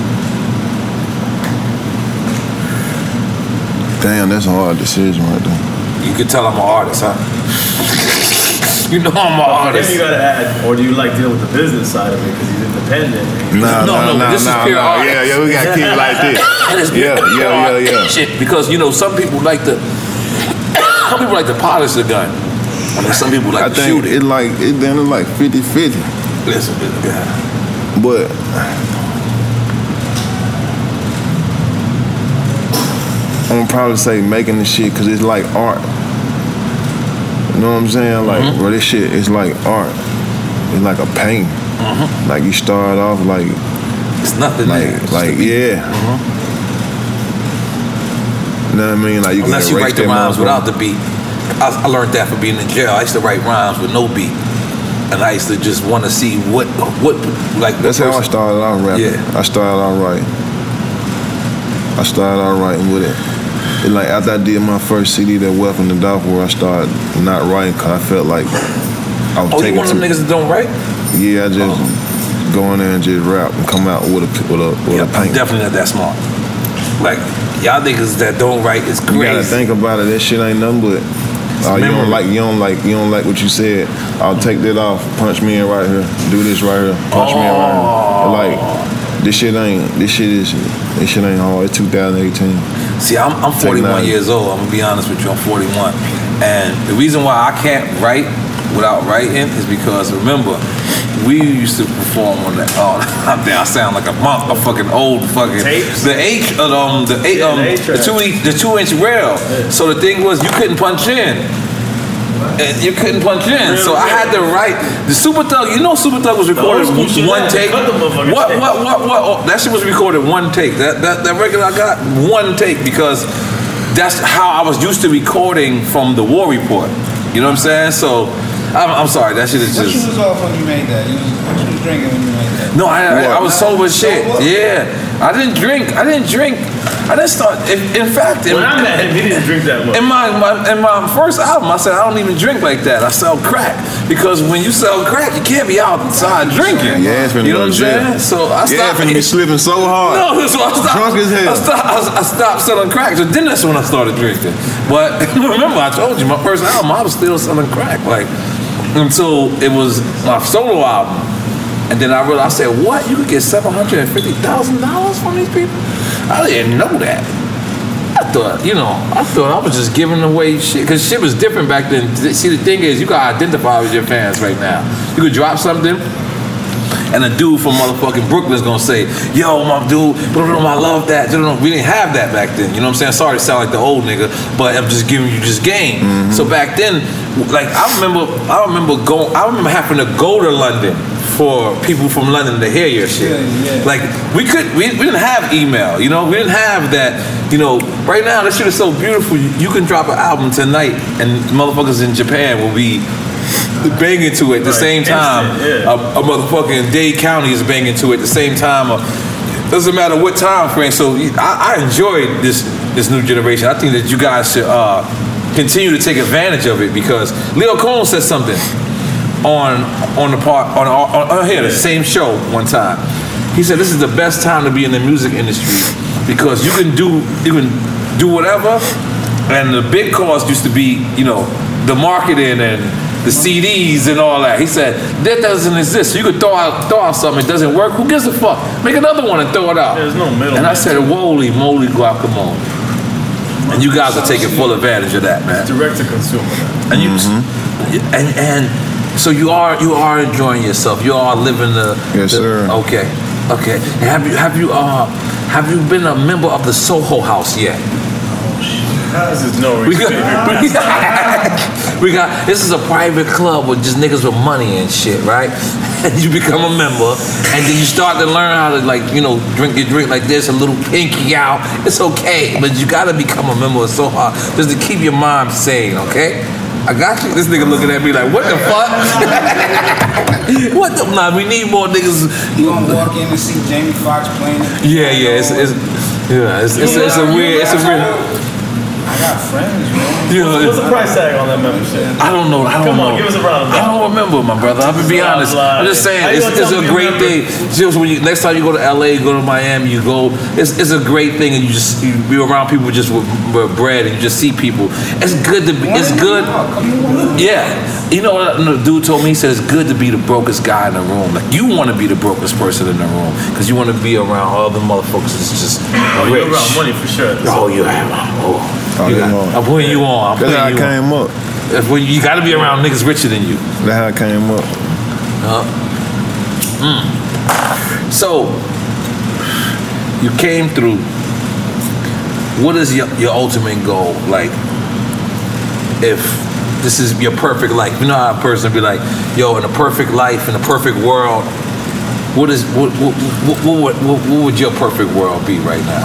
Damn, that's a hard decision right there.
You can tell I'm an artist, huh? You know I'm an artist.
Then you gotta add, or do you like dealing with the business side of it because he's independent?
Nah,
no,
nah,
no,
nah,
this
nah,
is pure
nah.
art.
Yeah, yeah, we gotta keep it like this.
Yeah,
yeah, yeah, yeah, yeah.
Shit, because you know some people like to, some people like to polish the gun, and then some people like
I
to
think
shoot it.
it like it then it's like fifty-fifty.
Listen, yeah.
But I'm gonna probably say making the shit because it's like art. You know what I'm saying? Like, mm-hmm. bro, this shit is like art. It's like a paint. Mm-hmm. Like you start off like
it's nothing.
Like,
there.
like yeah. Mm-hmm. You know what I mean? Like you
unless
can
you write the rhymes without the beat. I, I learned that from being in jail. I used to write rhymes with no beat, and I used to just want to see what what like.
That's
what
how I started out rapping.
Yeah.
I started out writing. I started out writing with it. And like after I did my first C D, that Welcome to Doubt, where I started not writing because I felt like I was
oh,
taking.
Oh, you one of them niggas that don't write?
Yeah, I just oh. go in there and just rap and come out with a with a with
yeah,
a paint.
Definitely not that smart. Like y'all niggas that don't write is crazy.
You gotta think about it. That shit ain't nothing but. Uh, you don't like you don't like you don't like what you said. I'll take that off. Punch me in right here. Do this right here. Punch oh. me in right here. Like this shit ain't. This shit is. This shit ain't hard. It's two thousand eighteen.
See, I'm, I'm forty-one years old. I'm gonna be honest with you. I'm forty-one, and the reason why I can't write without writing is because remember, we used to perform on that. Oh, I sound like a monk, a fucking old fucking
tapes.
The H, um, the eight, um,
yeah,
the two, the two inch rail. Yeah. So the thing was, you couldn't punch in. And you couldn't punch in, really? So I had to write the Super Thug. You know, Super Thug was recorded one take. What, what, what, what? Oh, that shit was recorded one take. That that that record I got one take because that's how I was used to recording from the War Report. You know what I'm saying? So I'm, I'm sorry, that shit is just.
What you was off when you made that? You was, what you was drinking when you made that?
No, I I, I was sober as shit. Yeah, I didn't drink. I didn't drink. I didn't start. In, in fact, in,
when I met him, he didn't drink that much.
In my, my in my first album, I said I don't even drink like that. I sell crack because when you sell crack, you can't be outside drinking.
Yeah, it's been
you know what I'm saying? So I
yeah,
stopped.
Yeah, be slipping so hard.
No, so I stopped.
Drunk as hell.
I stopped, I, I stopped selling crack. So then that's when I started drinking. But remember, I told you my first album, I was still selling crack. Like until it was my solo album. And then I realized, I said, what? You could get seven hundred fifty thousand dollars from these people? I didn't know that. I thought, you know, I thought I was just giving away shit. Because shit was different back then. See, the thing is, you got to identify with your fans right now. You could drop something, and a dude from motherfucking Brooklyn's going to say, yo, my dude, I love that. We didn't have that back then. You know what I'm saying? Sorry to sound like the old nigga, but I'm just giving you just game. Mm-hmm. So back then, like, I remember, I remember going, I remember having to go to London for people from London to hear your shit. Yeah, yeah. Like we could, we, we didn't have email, you know, we didn't have that, you know. Right now, this shit is so beautiful. You, you can drop an album tonight, and motherfuckers in Japan will be banging to it at the right. same time. Instant, yeah. a, a motherfucking Dade County is banging to it at the same time. Or, doesn't matter what time frame. So I, I enjoyed this this new generation. I think that you guys should uh, continue to take advantage of it because Leo Cohen said something on on the part on, on, on here, the same show one time. He said this is the best time to be in the music industry because you can do you can do whatever, and the big cost used to be, you know, the marketing and the C Ds and all that. He said that doesn't exist. So you could throw out throw out something, it doesn't work. Who gives a fuck? Make another one and throw it out.
There's no middle.
And I said, "Holy moly, guacamole!" And you guys are taking full advantage of that, man.
Direct to consumer.
And you mm-hmm. and and. So you are you are enjoying yourself. You are living the.
Yes,
the,
sir.
Okay, okay. And have you have you uh have you been a member of the Soho House yet?
This is no
we got, we, got, we got. This is a private club with just niggas with money and shit, right? And you become a member, and then you start to learn how to, like, you know, drink your drink like this, a little pinky out. It's okay, but you gotta become a member of Soho House just to keep your mind sane, okay? I got you. This nigga looking at me like, what the fuck? What the? Nah, we need more niggas.
You gonna walk in and see Jamie Foxx playing it?
Yeah, yeah. It's, it's yeah. It's, it's, it's a weird. It's a weird.
I got friends, man.
You know,
What's the price tag on that membership?
I don't know. I don't
Come
know.
on, give us a round of
I don't remember, my brother. I'm gonna be honest. I'm just saying, it's, it's a great thing. Just when you next time you go to L A, go to Miami, you go. It's it's a great thing, and you just you be around people just with, with bread, and you just see people. It's good to be. It's good. Yeah. You know what the dude told me? He said it's good to be the brokest guy in the room. Like you want to be the brokest person in the room because you want to be around all the motherfuckers that's just
Oh,
rich.
you're around money for sure.
Oh, you have. Oh.
Oh,
You
yeah,
got,
Lord.
I'm putting you on. I'm
That's how I
putting you
came up.
on. That's when you got to be around niggas richer than you.
That's how I came up.
Uh, mm. So you came through. What is your, your ultimate goal? Like, if this is your perfect life, you know how a person be like, "Yo, in a perfect life, in a perfect world, what is what what what, what, what, what would your perfect world be right now?"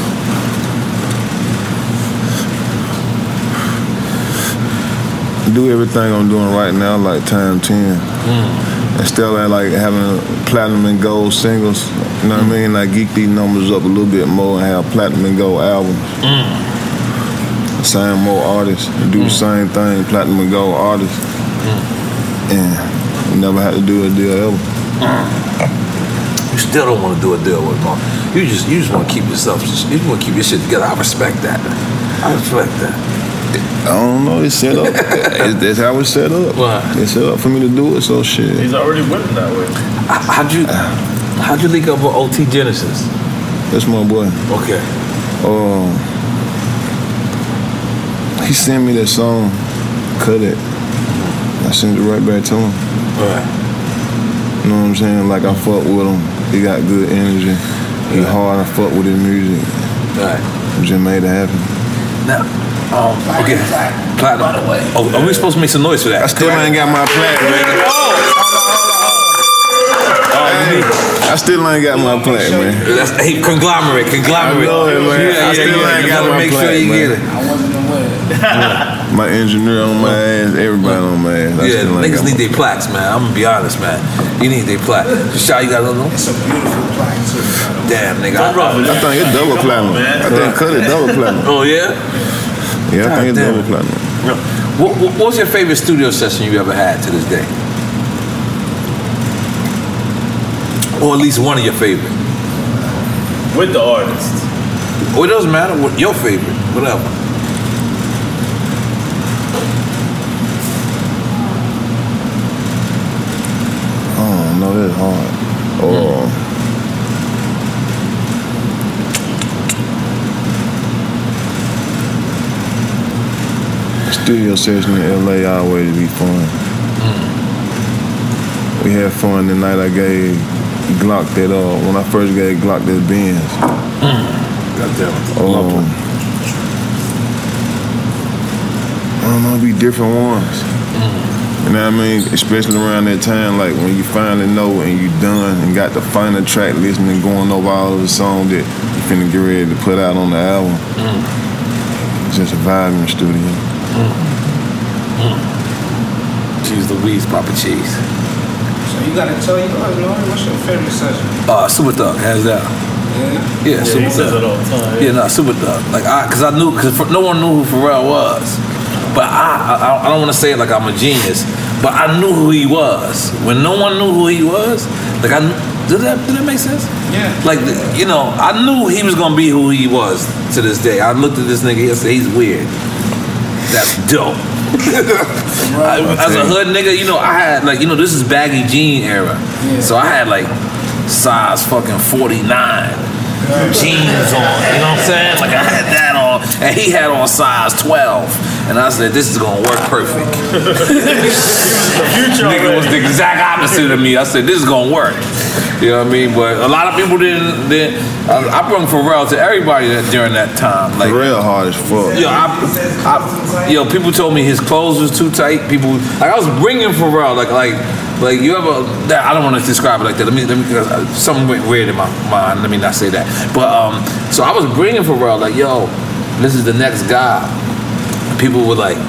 Do everything I'm doing right now like time ten.
Mm.
Instead of like having platinum and gold singles, you know what I mean? Like geek these numbers up a little bit more and have platinum and gold albums.
Mm.
Sign more artists and do
Mm.
the same thing, platinum and gold artists.
Mm.
And never had to do a deal ever.
Mm. You still don't want to do a deal with them. You just you just want to keep yourself. You just want to keep your shit together. I respect that. I respect that.
I don't know, it's set up. It's, that's how it's set up.
Why?
It's set up for me to do it, so shit.
He's already winning that way.
How'd you how'd you link up with O T Genesis?
That's my boy.
Okay.
Um, he sent me that song, Cut It. I sent it right back to him.
Right.
You know what I'm saying? Like I fuck with him. He got good energy. He
Right.
hard. I fuck with his music.
Right.
Just made it happen.
Now, um, okay. Platinum.
By the way.
Oh, are we supposed to make some noise for that?
I still ain't got my plaque, man. I still ain't got my plaque, man.
That's, hey, conglomerate, conglomerate.
I know it, man.
Yeah,
I
yeah,
still
yeah.
ain't
You
got
gotta
my
make sure
plaque,
you
man.
get it.
I wasn't aware.
My engineer on my ass, everybody on my ass. I
Yeah,
still ain't
niggas
got
need
my
their plaques, man. I'm gonna be honest, man. You need their plaque. Shot, you got a little?
It's a beautiful plaque too.
Damn, nigga.
Don't rough it.
I think it's double platinum. I think Cut It double platinum.
Oh yeah.
Yeah, I think it's
God
double
damn.
platinum.
What, what, what was your favorite studio session you ever had to this day? Or at least one of your favorite.
With the artist.
Well, it doesn't matter what your favorite, whatever.
Oh, no, that's hard. Oh. Studio session in L A always be fun. We had fun the night I gave Glock that, uh, when I first gave Glock that Benz.
Goddamn.
Um, I don't know, it'd be different ones. You know what I mean? Especially around that time, like when you finally know and you done and got the final track listening and going over all of the songs that you finna get ready to put out on the album.
Mm.
It's just a vibe in the studio.
Mm. Mm. Cheese Louise, Papa Cheese.
So you gotta tell you, oh, Lord, what's your favorite session?
Uh, Super Thug, hands down.
Yeah.
Yeah,
Yeah,
Super
he says
Thug.
it all the time.
Yeah, no, Super Thug. Like, I, cause I knew, cause no one knew who Pharrell was. But I, I, I don't want to say it like I'm a genius, but I knew who he was. When no one knew who he was, like I, did that, did that make sense?
Yeah.
Like, you know, I knew he was gonna be who he was to this day. I looked at this nigga and said, he's weird. That's dope. I, as a hood nigga, you know, I had like, you know, this is baggy jean era.
Yeah.
So I had like size fucking forty-nine jeans on, you know what I'm saying? Like I had that on, and he had on size twelve. And I said, this is gonna work perfect. Nigga was the exact opposite of me. I said, this is gonna work. You know what I mean? But a lot of people didn't, didn't I, I brought Pharrell to everybody that, during that time. Like,
Pharrell hard as fuck.
Yo, I, I, yo, people told me his clothes was too tight. People, like I was bringing Pharrell, like, like, like you ever? That, I don't want to describe it like that. Let me, let me, uh, something went weird in my mind. Let me not say that. But um, so I was bringing Pharrell, like, yo, this is the next guy. People were like,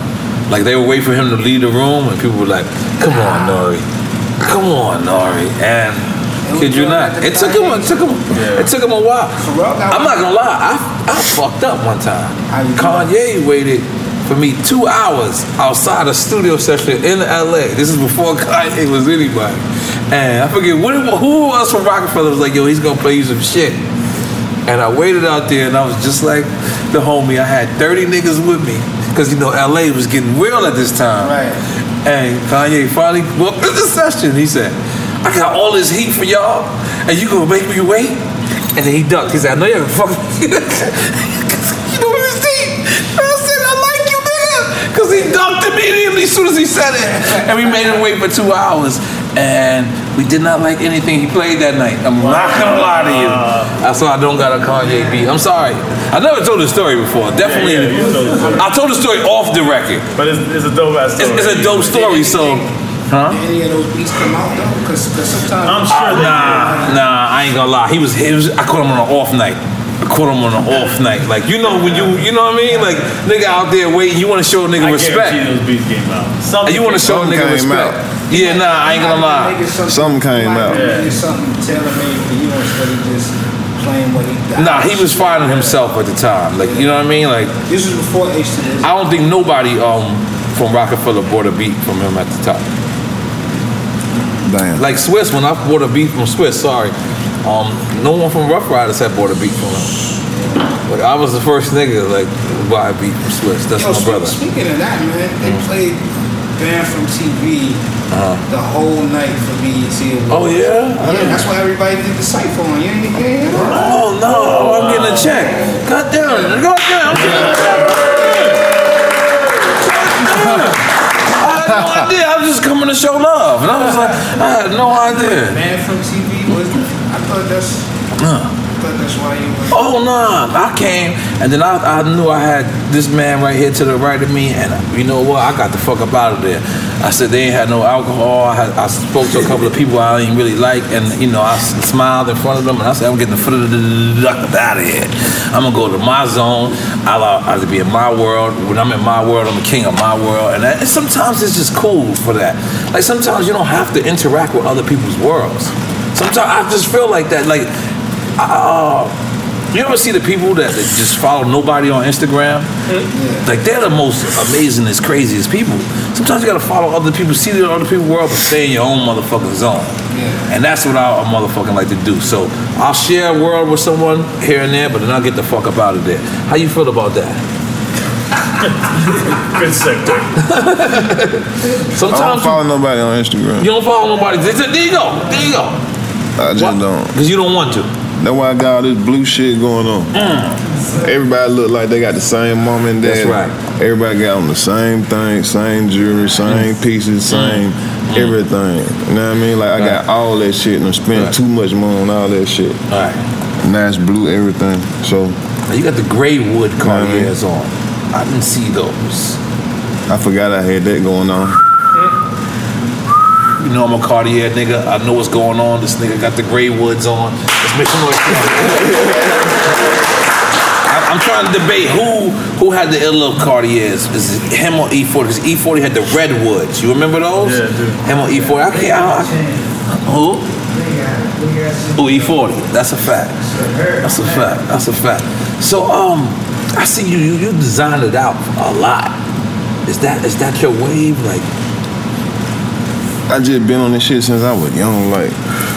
Like they would wait for him to leave the room, and people were like, "Come on, Nori, come on, Nori," and kid you not, it took him, it took him, it took him a while. I'm not gonna lie, I I fucked up one time. Kanye waited for me two hours outside a studio session in L A. This is before Kanye was anybody, and I forget what it, who else from Rockefeller was like, "Yo, he's gonna play you some shit." And I waited out there, and I was just like the homie. I had thirty niggas with me, because, you know, L A was getting real at this time.
Right.
And Kanye finally walked in the session. He said, "I got all this heat for y'all, and you gonna make me wait?" And then he ducked. He said, "I know you're gonna fuck me." You know what his deep? I said, "I like you, nigga." Because he ducked immediately as soon as he said it. And we made him wait for two hours. And we did not like anything he played that night. I'm not gonna lie to you. That's why I don't got a Kanye beat. I'm sorry. I never told this story before. Definitely.
Yeah, yeah, you told the story.
I told the story off the record.
But it's, it's a dope ass story.
It's, it's a dope story, so. Huh?
Did any of those beats come out though? Because sometimes
I'm sure
Uh,
they
nah, nah, I ain't gonna lie. He was, he was, I caught him on an off night. I caught him on an off night. Like, you know when you, you know what I mean? Like, nigga out there waiting, you wanna show a nigga
I
respect.
guarantee those beats came out. Something
And you wanna show a
Something
nigga
came
respect.
out.
Yeah, nah, I ain't gonna lie.
Something came out.
Yeah. Something tailor-made for you instead of just playing what he got.
Nah, he was finding himself at the time. Like, you know what I mean? Like,
This was before H to this.
I don't think nobody um from Rockefeller bought a beat from him at the top.
Damn.
Like Swiss, when I bought a beat from Swiss, sorry, um, no one from Rough Riders had bought a beat from him. But I was the first nigga like to buy a beat from Swiss. That's
Yo,
my
speak-
brother.
Speaking of that, man, they played Band from T V
Uh-huh.
the whole night for B E T Awards.
Oh yeah? I
Yeah,
didn't-
that's why everybody did the cypher on. You ain't you ain't hear that?
Oh no, I'm getting a check. God damn, God damn, I'm getting a check. I had no idea. I was just coming to show love, and I was like, I had no idea.
Band from T V was. I thought that's.
Uh.
I thought that's why you. Were,
Oh nah, I came and then I, I knew I had this man right here to the right of me, and you know what? I got the fuck up out of there. I said they ain't had no alcohol. I, had, I spoke to a couple of people I didn't really like, and you know I s- smiled in front of them, and I said I'm getting the foot of the duck out of here. I'm gonna go to my zone. I like to be in my world. When I'm in my world, I'm the king of my world, and, that, and sometimes it's just cool for that. Like sometimes you don't have to interact with other people's worlds. Sometimes I just feel like that, like. Uh, you ever see the people that, that just follow nobody on Instagram? Like they're the most amazingest, craziest people. Sometimes you gotta follow other people, see the other people's world, but stay in your own motherfucking zone.
Yeah.
And that's what I, I motherfucking like to do. So I'll share a world with someone here and there, but then I'll get the fuck up out of there. How you feel about that?
Good sector.
I
Sometimes
don't follow nobody on Instagram.
you don't follow nobody. There there you go. There you go.
I just don't.
Because you don't want to.
That's why I got all this blue shit going on. Everybody look like they got the same mom and dad.
That's right.
Everybody got on the same thing, same jewelry, same pieces, same everything. You know what I mean? Like I got all that shit and I spent
Right.
too much money on all that shit.
All right.
Nice blue everything. So
Now you got the gray wood Cartiers on. I didn't see those.
I forgot I had that going on.
You know I'm a Cartier nigga. I know what's going on. This nigga got the gray woods on. Let's make some noise. I- I'm trying to debate who who had the ill of Cartiers. Is it him or E forty? Because E forty had the red woods. You remember those?
Yeah, dude.
Him or E forty? I can't. I, I, who? Oh, E forty. That's a fact. That's a fact. That's a fact. So um, I see you. You, you designed it out a lot. Is that is that your wave? Like.
I just been on this shit since I was young, like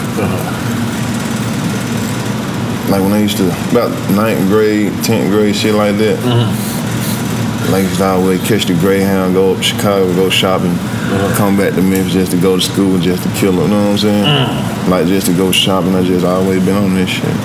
like when I used to about ninth grade, tenth grade, shit like that.
Mm-hmm.
Like I used to always catch the Greyhound, go up to Chicago, go shopping, come back to Memphis just to go to school, just to kill it. You know what I'm saying?
Mm.
Like just to go shopping. I just always been on this shit.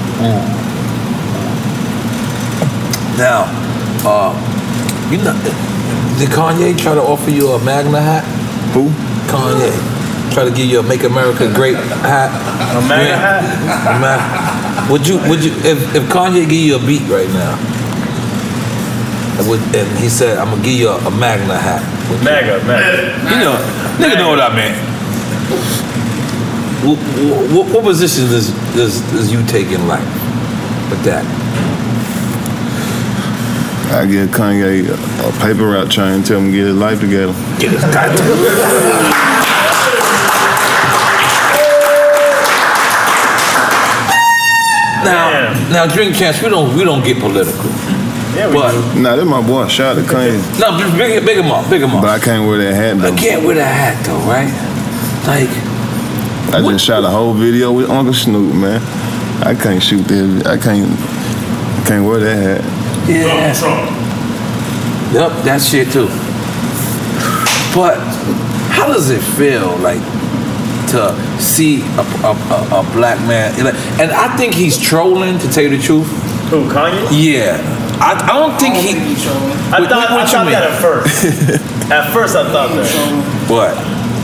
Now, uh, you know, did Kanye try to offer you a Magna hat?
Who?
Kanye try to give you a "Make America Great" hat.
A MAGA hat?
A ma- would you? Would you? If, if Kanye give you a beat right now, and, would, and he said, "I'm gonna give you a, a Magna hat," would you-
MAGA, MAGA.
You know, nigga know what I meant. What, what, what position does, does does you take in life with that?
I give Kanye a, a paper route chain and tell him to get his life together.
Get his goddamn. Now,
Damn.
now, Drink Champs, we don't we don't get political.
Yeah, we
But
do.
Nah, that's my boy. Shout out to Kanye.
no, big, big him up, big him up.
But I can't wear that hat though.
I can't wear that hat though, right? Like,
I
what-
just shot a whole video with Uncle Snoop, man. I can't shoot this. I can't can't wear that hat.
yeah,
Trump.
yep, that shit too. But how does it feel like to see a, a, a, a black man? And I think he's trolling, to tell you the truth.
Who, Kanye?
Yeah, I, I don't think
I don't
he.
think he trolling.
I
What-
thought,
what- what
I
you
thought
mean?
that at first. At first, I thought
He
that.
trolling.
What?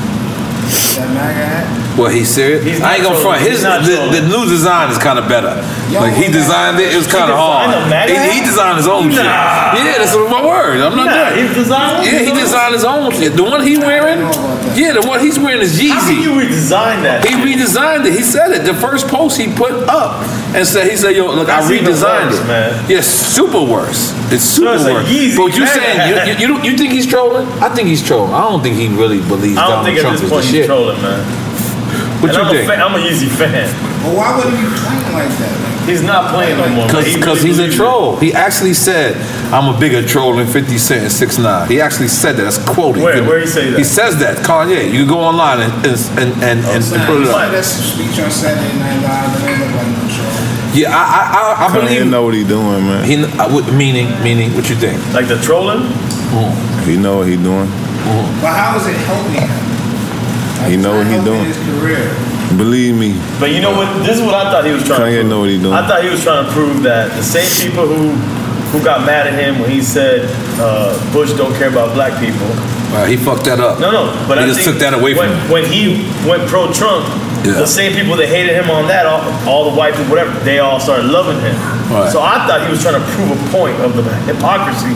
That MAGA hat.
What, he's serious?
He's
I ain't
not
gonna front.
trolling.
His
He's not
the,
trolling.
the new design is kind of better.
Yo,
Like he
man.
designed it. It was kind of hard.
designed a MAGA
He,
hat?
he designed his own shit.
Nah.
Yeah, that's my word. I'm not
Nah,
there.
he's designed one?
Yeah, he designed his own shit. The one he wearing.
I don't know about that.
Yeah, the one he's wearing is
How can you
Yeezy.
redesign that?
He redesigned it. He said it. The first post he put up and said, he said, "Yo, look,
That's
I
even
redesigned
worse,
it."
man.
Yes, super worse. It's super
it's a
worse.
Yeezy
But you
MAGA
saying you,
hat.
you, you don't you think he's trolling? I think he's trolling. I don't think he really believes
I don't
Donald
think at
Trump
this
is
point
the
he's
shit.
trolling, man.
What
And
you
I'm
think?
A fan, I'm a Yeezy fan.
But why would he be playing like that? Like,
He's not playing no more. man. He
Because
really
he's a
believes
troll. He actually said, "I'm a bigger troll than fifty Cent and six nine." He actually said that. That's quoted.
Where- where he say that?
He says that. Kanye. You can go online and and and, and, and, and put it
He
up.
said that speech on Saturday Night Live, and they look like no troll.
Yeah, I I I, I
Kanye
believe.
know what he doing, man.
He I would- meaning meaning. What you think?
it. Like the trolling?
He know what he doing.
But how is it helping him? Like,
He know
it's
what he
not helping
doing.
His career.
Believe me.
But you know what? This is what I thought he was trying
Kanye
to prove.
know what he doing.
I thought he was trying to prove that the same people who who got mad at him when he said uh, Bush don't care about black people.
Uh, he fucked that up.
No, no. But
he
I
just
think
took that away
when,
from him.
when he went pro-Trump,
Yeah.
the same people that hated him on that, all, all the white people, whatever, they all started loving him.
Right.
So I thought he was trying to prove a point of the hypocrisy.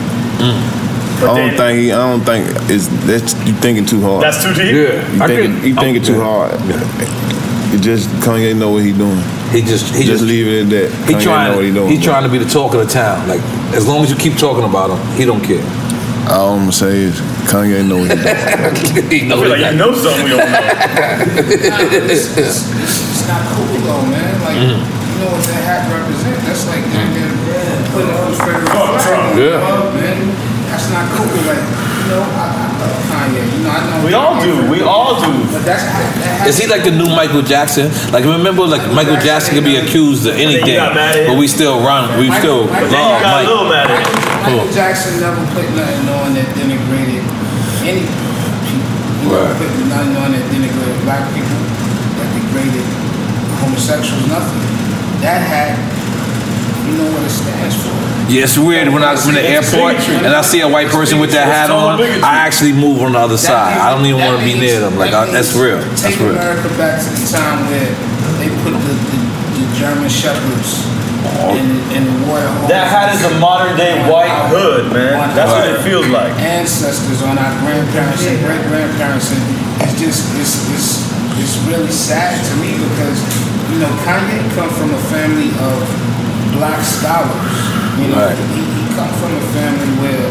But
I
then,
don't think he. I don't think it's. That's you thinking too hard.
that's too deep.
Yeah,
you
I
thinking,
could-
you thinking
oh,
too
yeah.
hard.
Yeah.
It just Kanye know what he doing.
He just he
Just
just,
leave it at that.
he
Kanye
trying
know what he doing.
he trying to be the talk of the town. Like as long as you keep talking about him, he don't care.
All I'm gonna say is Kanye know what he doing.
he
I
knows
feel like
that.
you know something we don't know.
Nah, it's, it's, it's not cool though, man. Like,
Mm-hmm.
you know what that hat represents? That's like them them putting a Confederate
Fuck
flag
Trump.
on the
Yeah.
club, man. That's not cool. Like, you know, I, I love Kanye. You know, I know
We all do. We all do.
But that's that hat.
Is he like the new Michael Jackson? Like remember, like Michael Jackson could be accused of anything,
got mad at him.
but we still run. We still
Michael-
Then you
love
got a
Mike.
little mad at him.
Michael Jackson never put nothing on that denigrated any people. He never
Right.
put nothing on that denigrated black people, that degraded homosexuals, nothing. That hat, you know what it stands for.
Yeah, it's weird when I was in the airport and I see a white person with that hat on. I actually move on the other side. I don't even want to be near them. Like I, that's real. That's
Take
real.
America back to the time where they put the, the, the German shepherds in, in the royal hall.
That hat is a modern day white hood, man. That's what it feels like.
Ancestors on our grandparents and great grandparents, and it's just it's it's it's really sad to me because you know Kanye come from a family of black scholars. You know,
Right.
he, he come from a family where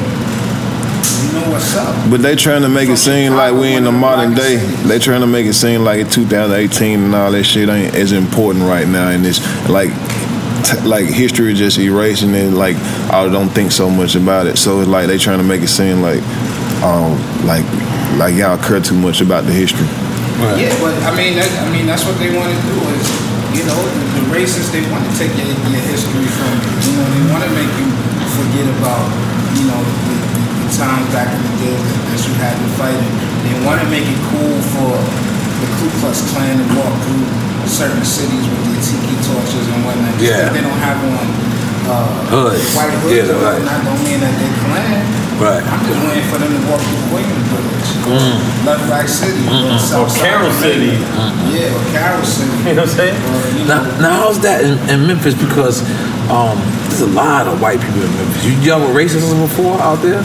you know what's up.
But they trying to make it seem like we in the modern day. They trying to make it seem like in two thousand eighteen and all that shit ain't as important right now. And it's like, t- like history is just erasing it. Like I don't think so much about it. So it's like they trying to make it seem like, um, like, like y'all care too much about the history.
Yeah, but I mean, that, I mean that's what they want to do is, you know, the, the racists they want to take your, your history from you. You know, they want to make you forget about, you know, the, the, the times back in the day that, that you had to fight in. They want to make it cool for the Ku Klux Klan to walk through certain cities with their tiki torches and whatnot. Just
Yeah.
that they don't have on uh,
Hoods.
white hoods.
Yeah,
or
right.
whatnot, don't mean that they Klan.
Right.
I'm just waiting for them to walk through Williamsburg,
Mm.
Left Right City,
Or
South Side
Carroll
of
City.
Manhattan. Yeah, or Carroll City.
You know what I'm saying?
Or, you
Now,
know,
now how's that in, in Memphis? Because um, there's a lot of white people in Memphis. You dealt with racism before out there?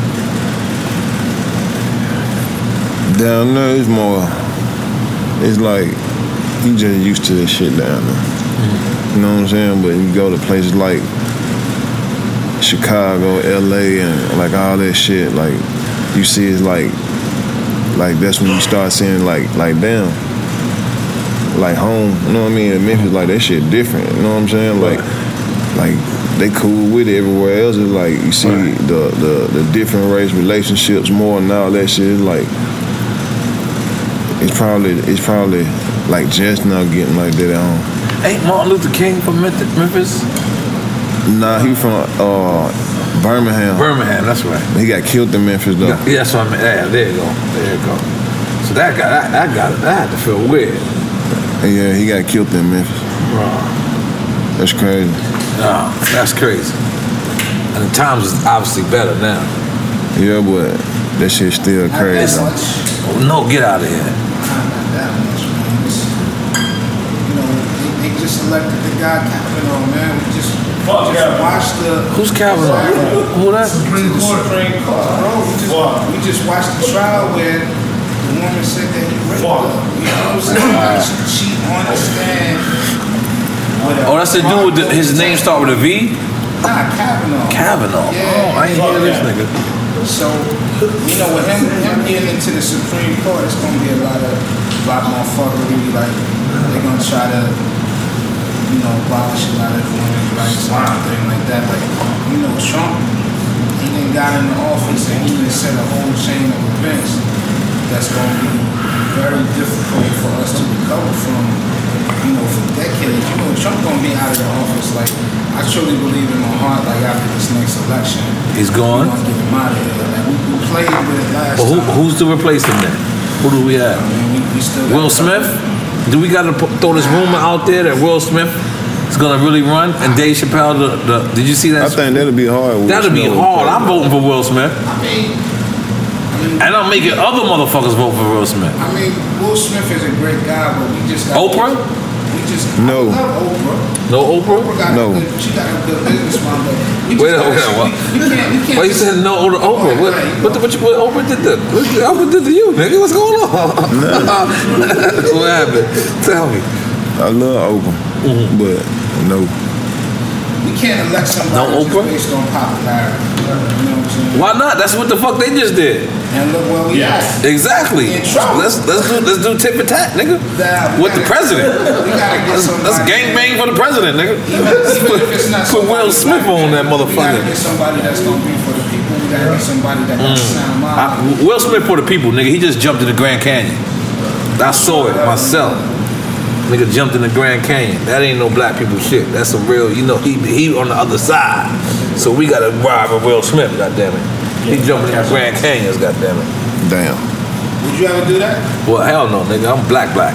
Down there, it's more. It's like you just used to this shit down there. You know what I'm saying? But you go to places like Chicago, L A, and like all that shit, like you see it's like, like that's when you start seeing like, like damn, like home, you know what I mean? In Memphis, like that shit different, you know what I'm saying? Like, like they cool with it. Everywhere else is like you see right. the, the the different race relationships more and all that shit. It's like it's probably it's probably like just now getting like that at home.
Ain't Martin Luther King from Memphis?
Nah, he from uh, Birmingham.
Birmingham, that's right.
He got killed in Memphis though.
Yeah, that's what I mean. Yeah, there you go. There you go. So that got that, that got that had to feel weird.
Yeah, he got killed in Memphis.
Bro.
That's crazy.
No, that's crazy. And the times is obviously better now.
Yeah, but that shit's still crazy.
Oh, no, get out of here.
Not that much, man. It's, you know, they, they just elected the guy Kavanaugh, man. We just,
Fuck
just
Kavanaugh.
watched the.
Who's Kavanaugh? Who that?
Supreme Court. Supreme Court, bro. We just, we just watched the trial where the woman said that he raped her. You know what I'm saying? She, she on the stand.
Oh, that's the dude with the, his name start with a V?
Nah, Kavanaugh.
Kavanaugh.
Yeah,
oh, I ain't hear this nigga.
So, you know, with him, him getting into the Supreme Court, it's gonna be a lot of, lot more fuckery. Like they're gonna try to, you know, abolish a lot of women's rights and everything like that. Like, you know, Trump, he done got in the office and he done set a whole chain of events that's gonna be very difficult for us to recover from. You know, for decades, you know, Trump gonna be out of the office. Like, I truly believe in my heart. Like after this next election,
he's gone.
We gonna get him out of here. Like we, we played with it last
well, who,
time.
who's to replace him then? Who do we have?
I mean, we, we still
Will Smith? Do we got to throw this rumor out there that Will Smith is gonna really run and Dave Chappelle? The, the did you see that?
I think that'll be hard.
That'll be hard. I'm voting for Will Smith.
I mean, I mean,
and I'm making other motherfuckers vote for Will Smith.
I mean, Will Smith is a great guy, but we just got
Oprah.
We just
no.
I love Oprah.
No Oprah.
Oprah got
no.
A good, she got a good business mind, but we just
wait,
gotta,
wait, what?
We, we can't. We can't.
Why you said no to Oprah?
Oh,
what,
right,
what, the, what, you, what Oprah did to what Oprah did to you, nigga? What's going on? What happened? Tell me.
I love Oprah, mm-hmm. but no.
We can't elect somebody
no
just
Oprah?
based on popularity. You know what I'm saying?
Why not? That's what the fuck they just did.
And look where we
yes.
at.
Exactly. Let's let's do let's do tit for tat, nigga.
Nah,
With
gotta,
the president.
We gotta get
let's, let's gang bang for the president, nigga.
Even, even if it's not
put Will Smith on that motherfucker.
We gotta get somebody that's gonna be for the people. We gotta get somebody that got mm. sound mind.
I, Will Smith for the people, nigga. He just jumped in the Grand Canyon. I saw it myself. Nigga jumped in the Grand Canyon. That ain't no black people shit. That's some real, you know, he he on the other side. So we gotta ride with Will Smith, goddammit. He jumping in the Grand Canyons, goddammit.
Damn.
Would you ever do that?
Well, hell no, nigga. I'm black black.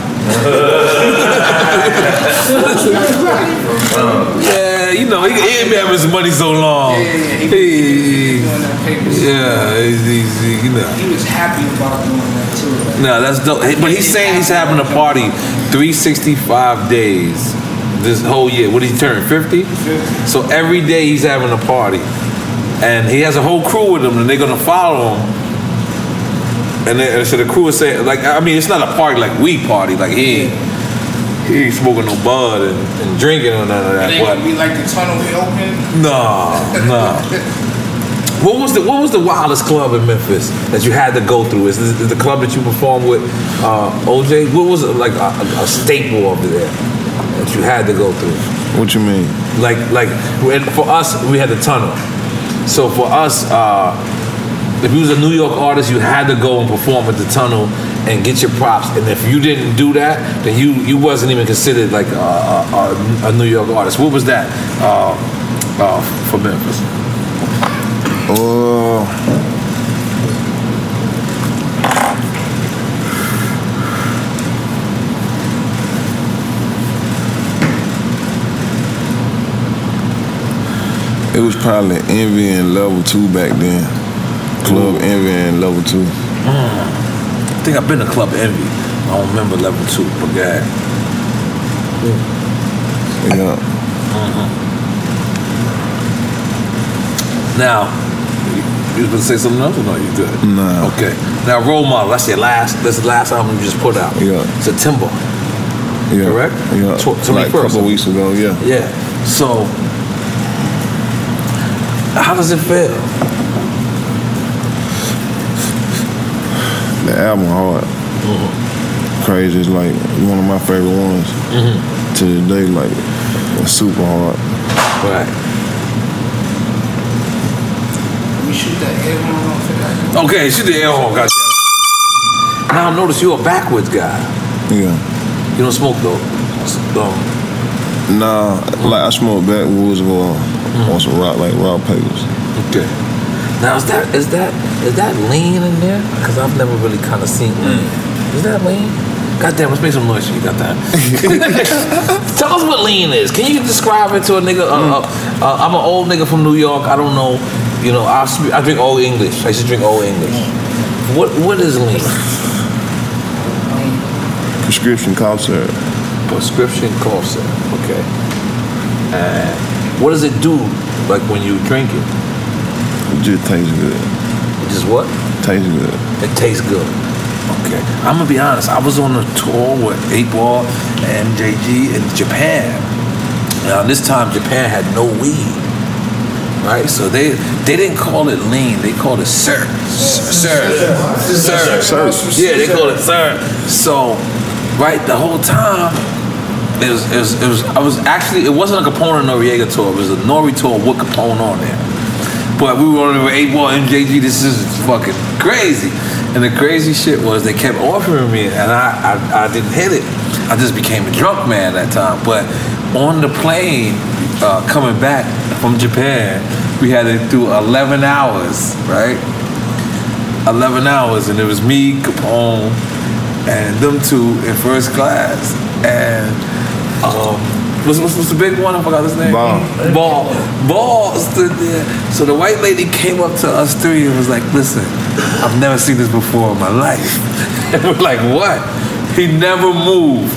Yeah, you know, he, he ain't been having his money so long.
Yeah, yeah, he,
he,
he, he doing that paper.
Yeah, he's, he's, he, you know.
He was happy about doing that too. Like,
No, that's dope. But he's saying he's having a party three sixty-five days this whole year. What did he turn, fifty?
fifty.
So every day he's having a party. And he has a whole crew with him, and they're gonna follow him. And, they, and so the crew is saying, like, I mean, it's not a party like we party. Like he ain't, he ain't smoking no bud and, and drinking or none of that.
It ain't gonna be like the tunnel we open.
No, no. What was the What was the wildest club in Memphis that you had to go through? Is this the club that you performed with uh, O J? What was it, like a, a staple over there that you had to go through?
What you mean?
Like like for us, we had the tunnel. So for us, uh, if you was a New York artist, you had to go and perform at the tunnel and get your props. And if you didn't do that, then you you wasn't even considered like a, a, a New York artist. What was that uh, uh, for Memphis?
Oh. It was probably Envy and Level Two back then. Club Ooh. Envy and Level Two.
Mm. I think I've been to Club Envy. I don't remember Level Two, but God.
Mm. Yeah.
Mm-hmm. Now, you was gonna say something else or no? You good?
Nah.
Okay. Now, Role Model. That's your last. That's the last album you just put out.
Yeah.
September.
Yeah.
Correct.
Yeah.
Tw-
like a couple weeks ago. Yeah.
Yeah. So, How does it feel?
The album hard.
Mm-hmm.
Crazy. It's like one of my favorite ones.
Mm-hmm.
To this day, like it's super hard.
Right.
We shoot that air horn off of that.
Okay, shoot the air horn, goddamn. Now I notice you're a backwards guy.
Yeah.
You don't smoke though. Um,
Nah, like I smoke backwoods or
Mm-hmm.
on some rock like rock papers.
okay. Now is that is that is that lean in there? Because I've never really kind of seen lean. Is that lean? Goddamn, let's make some noise. You got that? Tell us what lean is. Can you describe it to a nigga? Uh, uh, uh, I'm an old nigga from New York. I don't know. You know, I speak, I drink old English. I used to drink old English. What what is lean?
Prescription cough syrup.
Prescription cough syrup. Okay. And what does it do? Like when you drink it?
It just tastes good.
It just what?
Tastes good.
It tastes good. Okay. I'm gonna be honest. I was on a tour with eight ball and M J G in Japan. Now this time Japan had no weed, right? So they they didn't call it lean. They called it sir, sir, sir, sir. Yeah, they called it sir. So, right, the whole time it was it was, it was I was actually it wasn't a Capone and Noriega tour. It was a Nori tour with Capone on there. But we were on there with eight ball M J G. This is fucking crazy. And the crazy shit was they kept offering me, and I, I, I didn't hit it. I just became a drunk man that time. But on the plane uh, coming back from Japan, we had to do eleven hours, right? eleven hours, and it was me, Capone, and them two in first class. And um, what's, what's, what's the big one? I forgot his name.
Ball.
Ball. Ball stood there. So the white lady came up to us three and was like, listen, I've never seen this before in my life. And we're like, what? He never moved.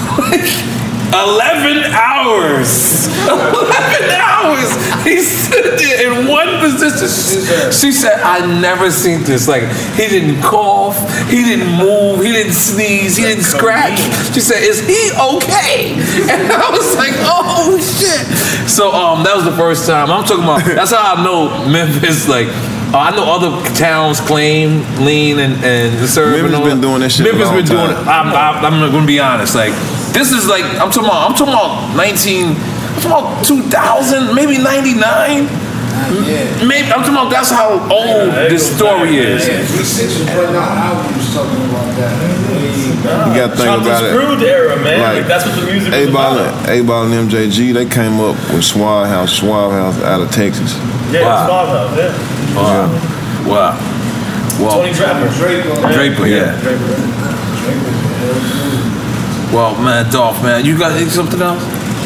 eleven hours. eleven hours. He stood there in one position. She said, I never seen this. Like, he didn't cough. He didn't move. He didn't sneeze. He didn't scratch. She said, is he okay? And I was like, oh, shit. So um, that was the first time. I'm talking about, that's how I know Memphis, like, Uh, I know other towns claim lean and and syrup.
Memphis
and all
been
that.
doing that shit a
Memphis
long
been doing it.
time.
I'm, I'm, I'm gonna be honest. Like this is like I'm talking about. I'm talking about nineteen. I'm talking about two thousand, maybe ninety-nine.
Yeah.
Maybe I'm talking about. That's how old this story is.
Yeah, three six was putting out albums talking about that.
You gotta think
Chocolate
about it.
Screwed era, man.
Like,
Like, that's what the music was
A-Ball
about.
and, A-Ball and M J G, they came up with Swab House, Swab House out of Texas.
Yeah,
Wow.
Swab House, yeah.
Wow. Wow. Well,
Tony Draper.
Draper.
Draper, yeah.
Draper.
Well, man, Dolph, man, you got something else?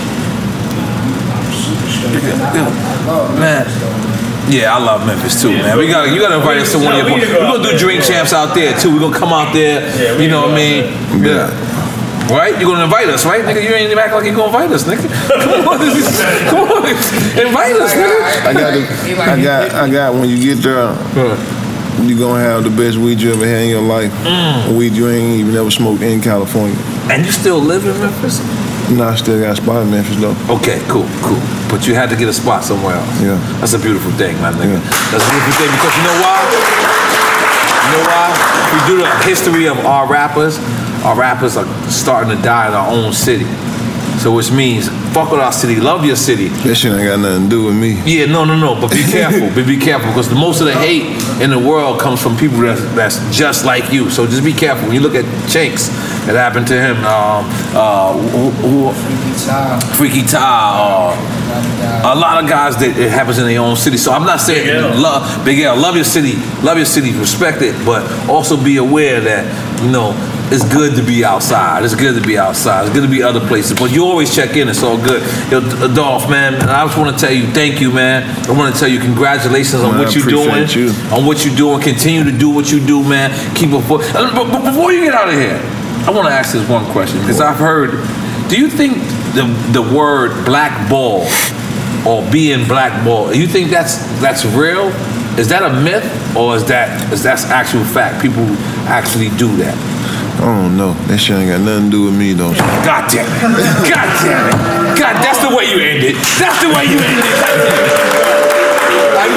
Man. Yeah, I love Memphis too, man. We got you got to invite us to one of your. We're gonna do drink champs out there too. We're gonna come out there. You know what I mean? Yeah. Right? You're gonna invite us, right, nigga? You ain't even act like you're gonna invite us, nigga. Come on, come on, invite us, nigga.
I got, the, I got, I got. When you get there, you gonna have the best weed you ever had in your life.
Mm.
Weed you ain't even never smoked in California.
And you still live in Memphis?
No, I still got a spot in Memphis though.
Okay, cool, cool. But you had to get a spot somewhere else.
Yeah.
That's a beautiful thing, man, nigga.
Yeah.
That's a beautiful thing because you know why? You know why? We do the history of our rappers. Our rappers are starting to die in our own city. So which means, fuck with our city, love your city.
That shit ain't got nothing to do with me.
Yeah, no, no, no, but be careful, but be careful, because the most of the hate in the world comes from people that's, that's just like you. So just be careful. When you look at Chinks, that happened to him, um, uh, who, who, Freaky Ty, uh, a lot of guys that it happens in their own city. So I'm not saying
Big L.
love, Big L, love your city, love your city, respect it, but also be aware that, you know, it's good to be outside. It's good to be outside. It's good to be other places. But you always check in. It's all good. Yo, Dolph, man, I just want to tell you thank you, man. I want to tell you congratulations on
Man,
what
I
you're doing.
appreciate you.
On what you're doing. Continue to do what you do, man. Keep a foot. Uh, But, but before you get out of here, I want to ask this one question because I've heard. Do you think the the word blackball or being blackball? You think that's that's real? Is that a myth or is that is that actual fact? People actually do that.
I don't know. That shit ain't got nothing to do with me though.
God damn it. God damn it. God, that's the way you end it. That's the way you end it. God damn it. I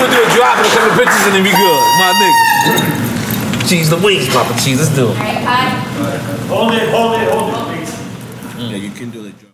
is gonna be good, my nigga. Cheese the wings, Papa Cheese. Let's do it.
Hold it, hold it, hold it, please.
Yeah, you can do it.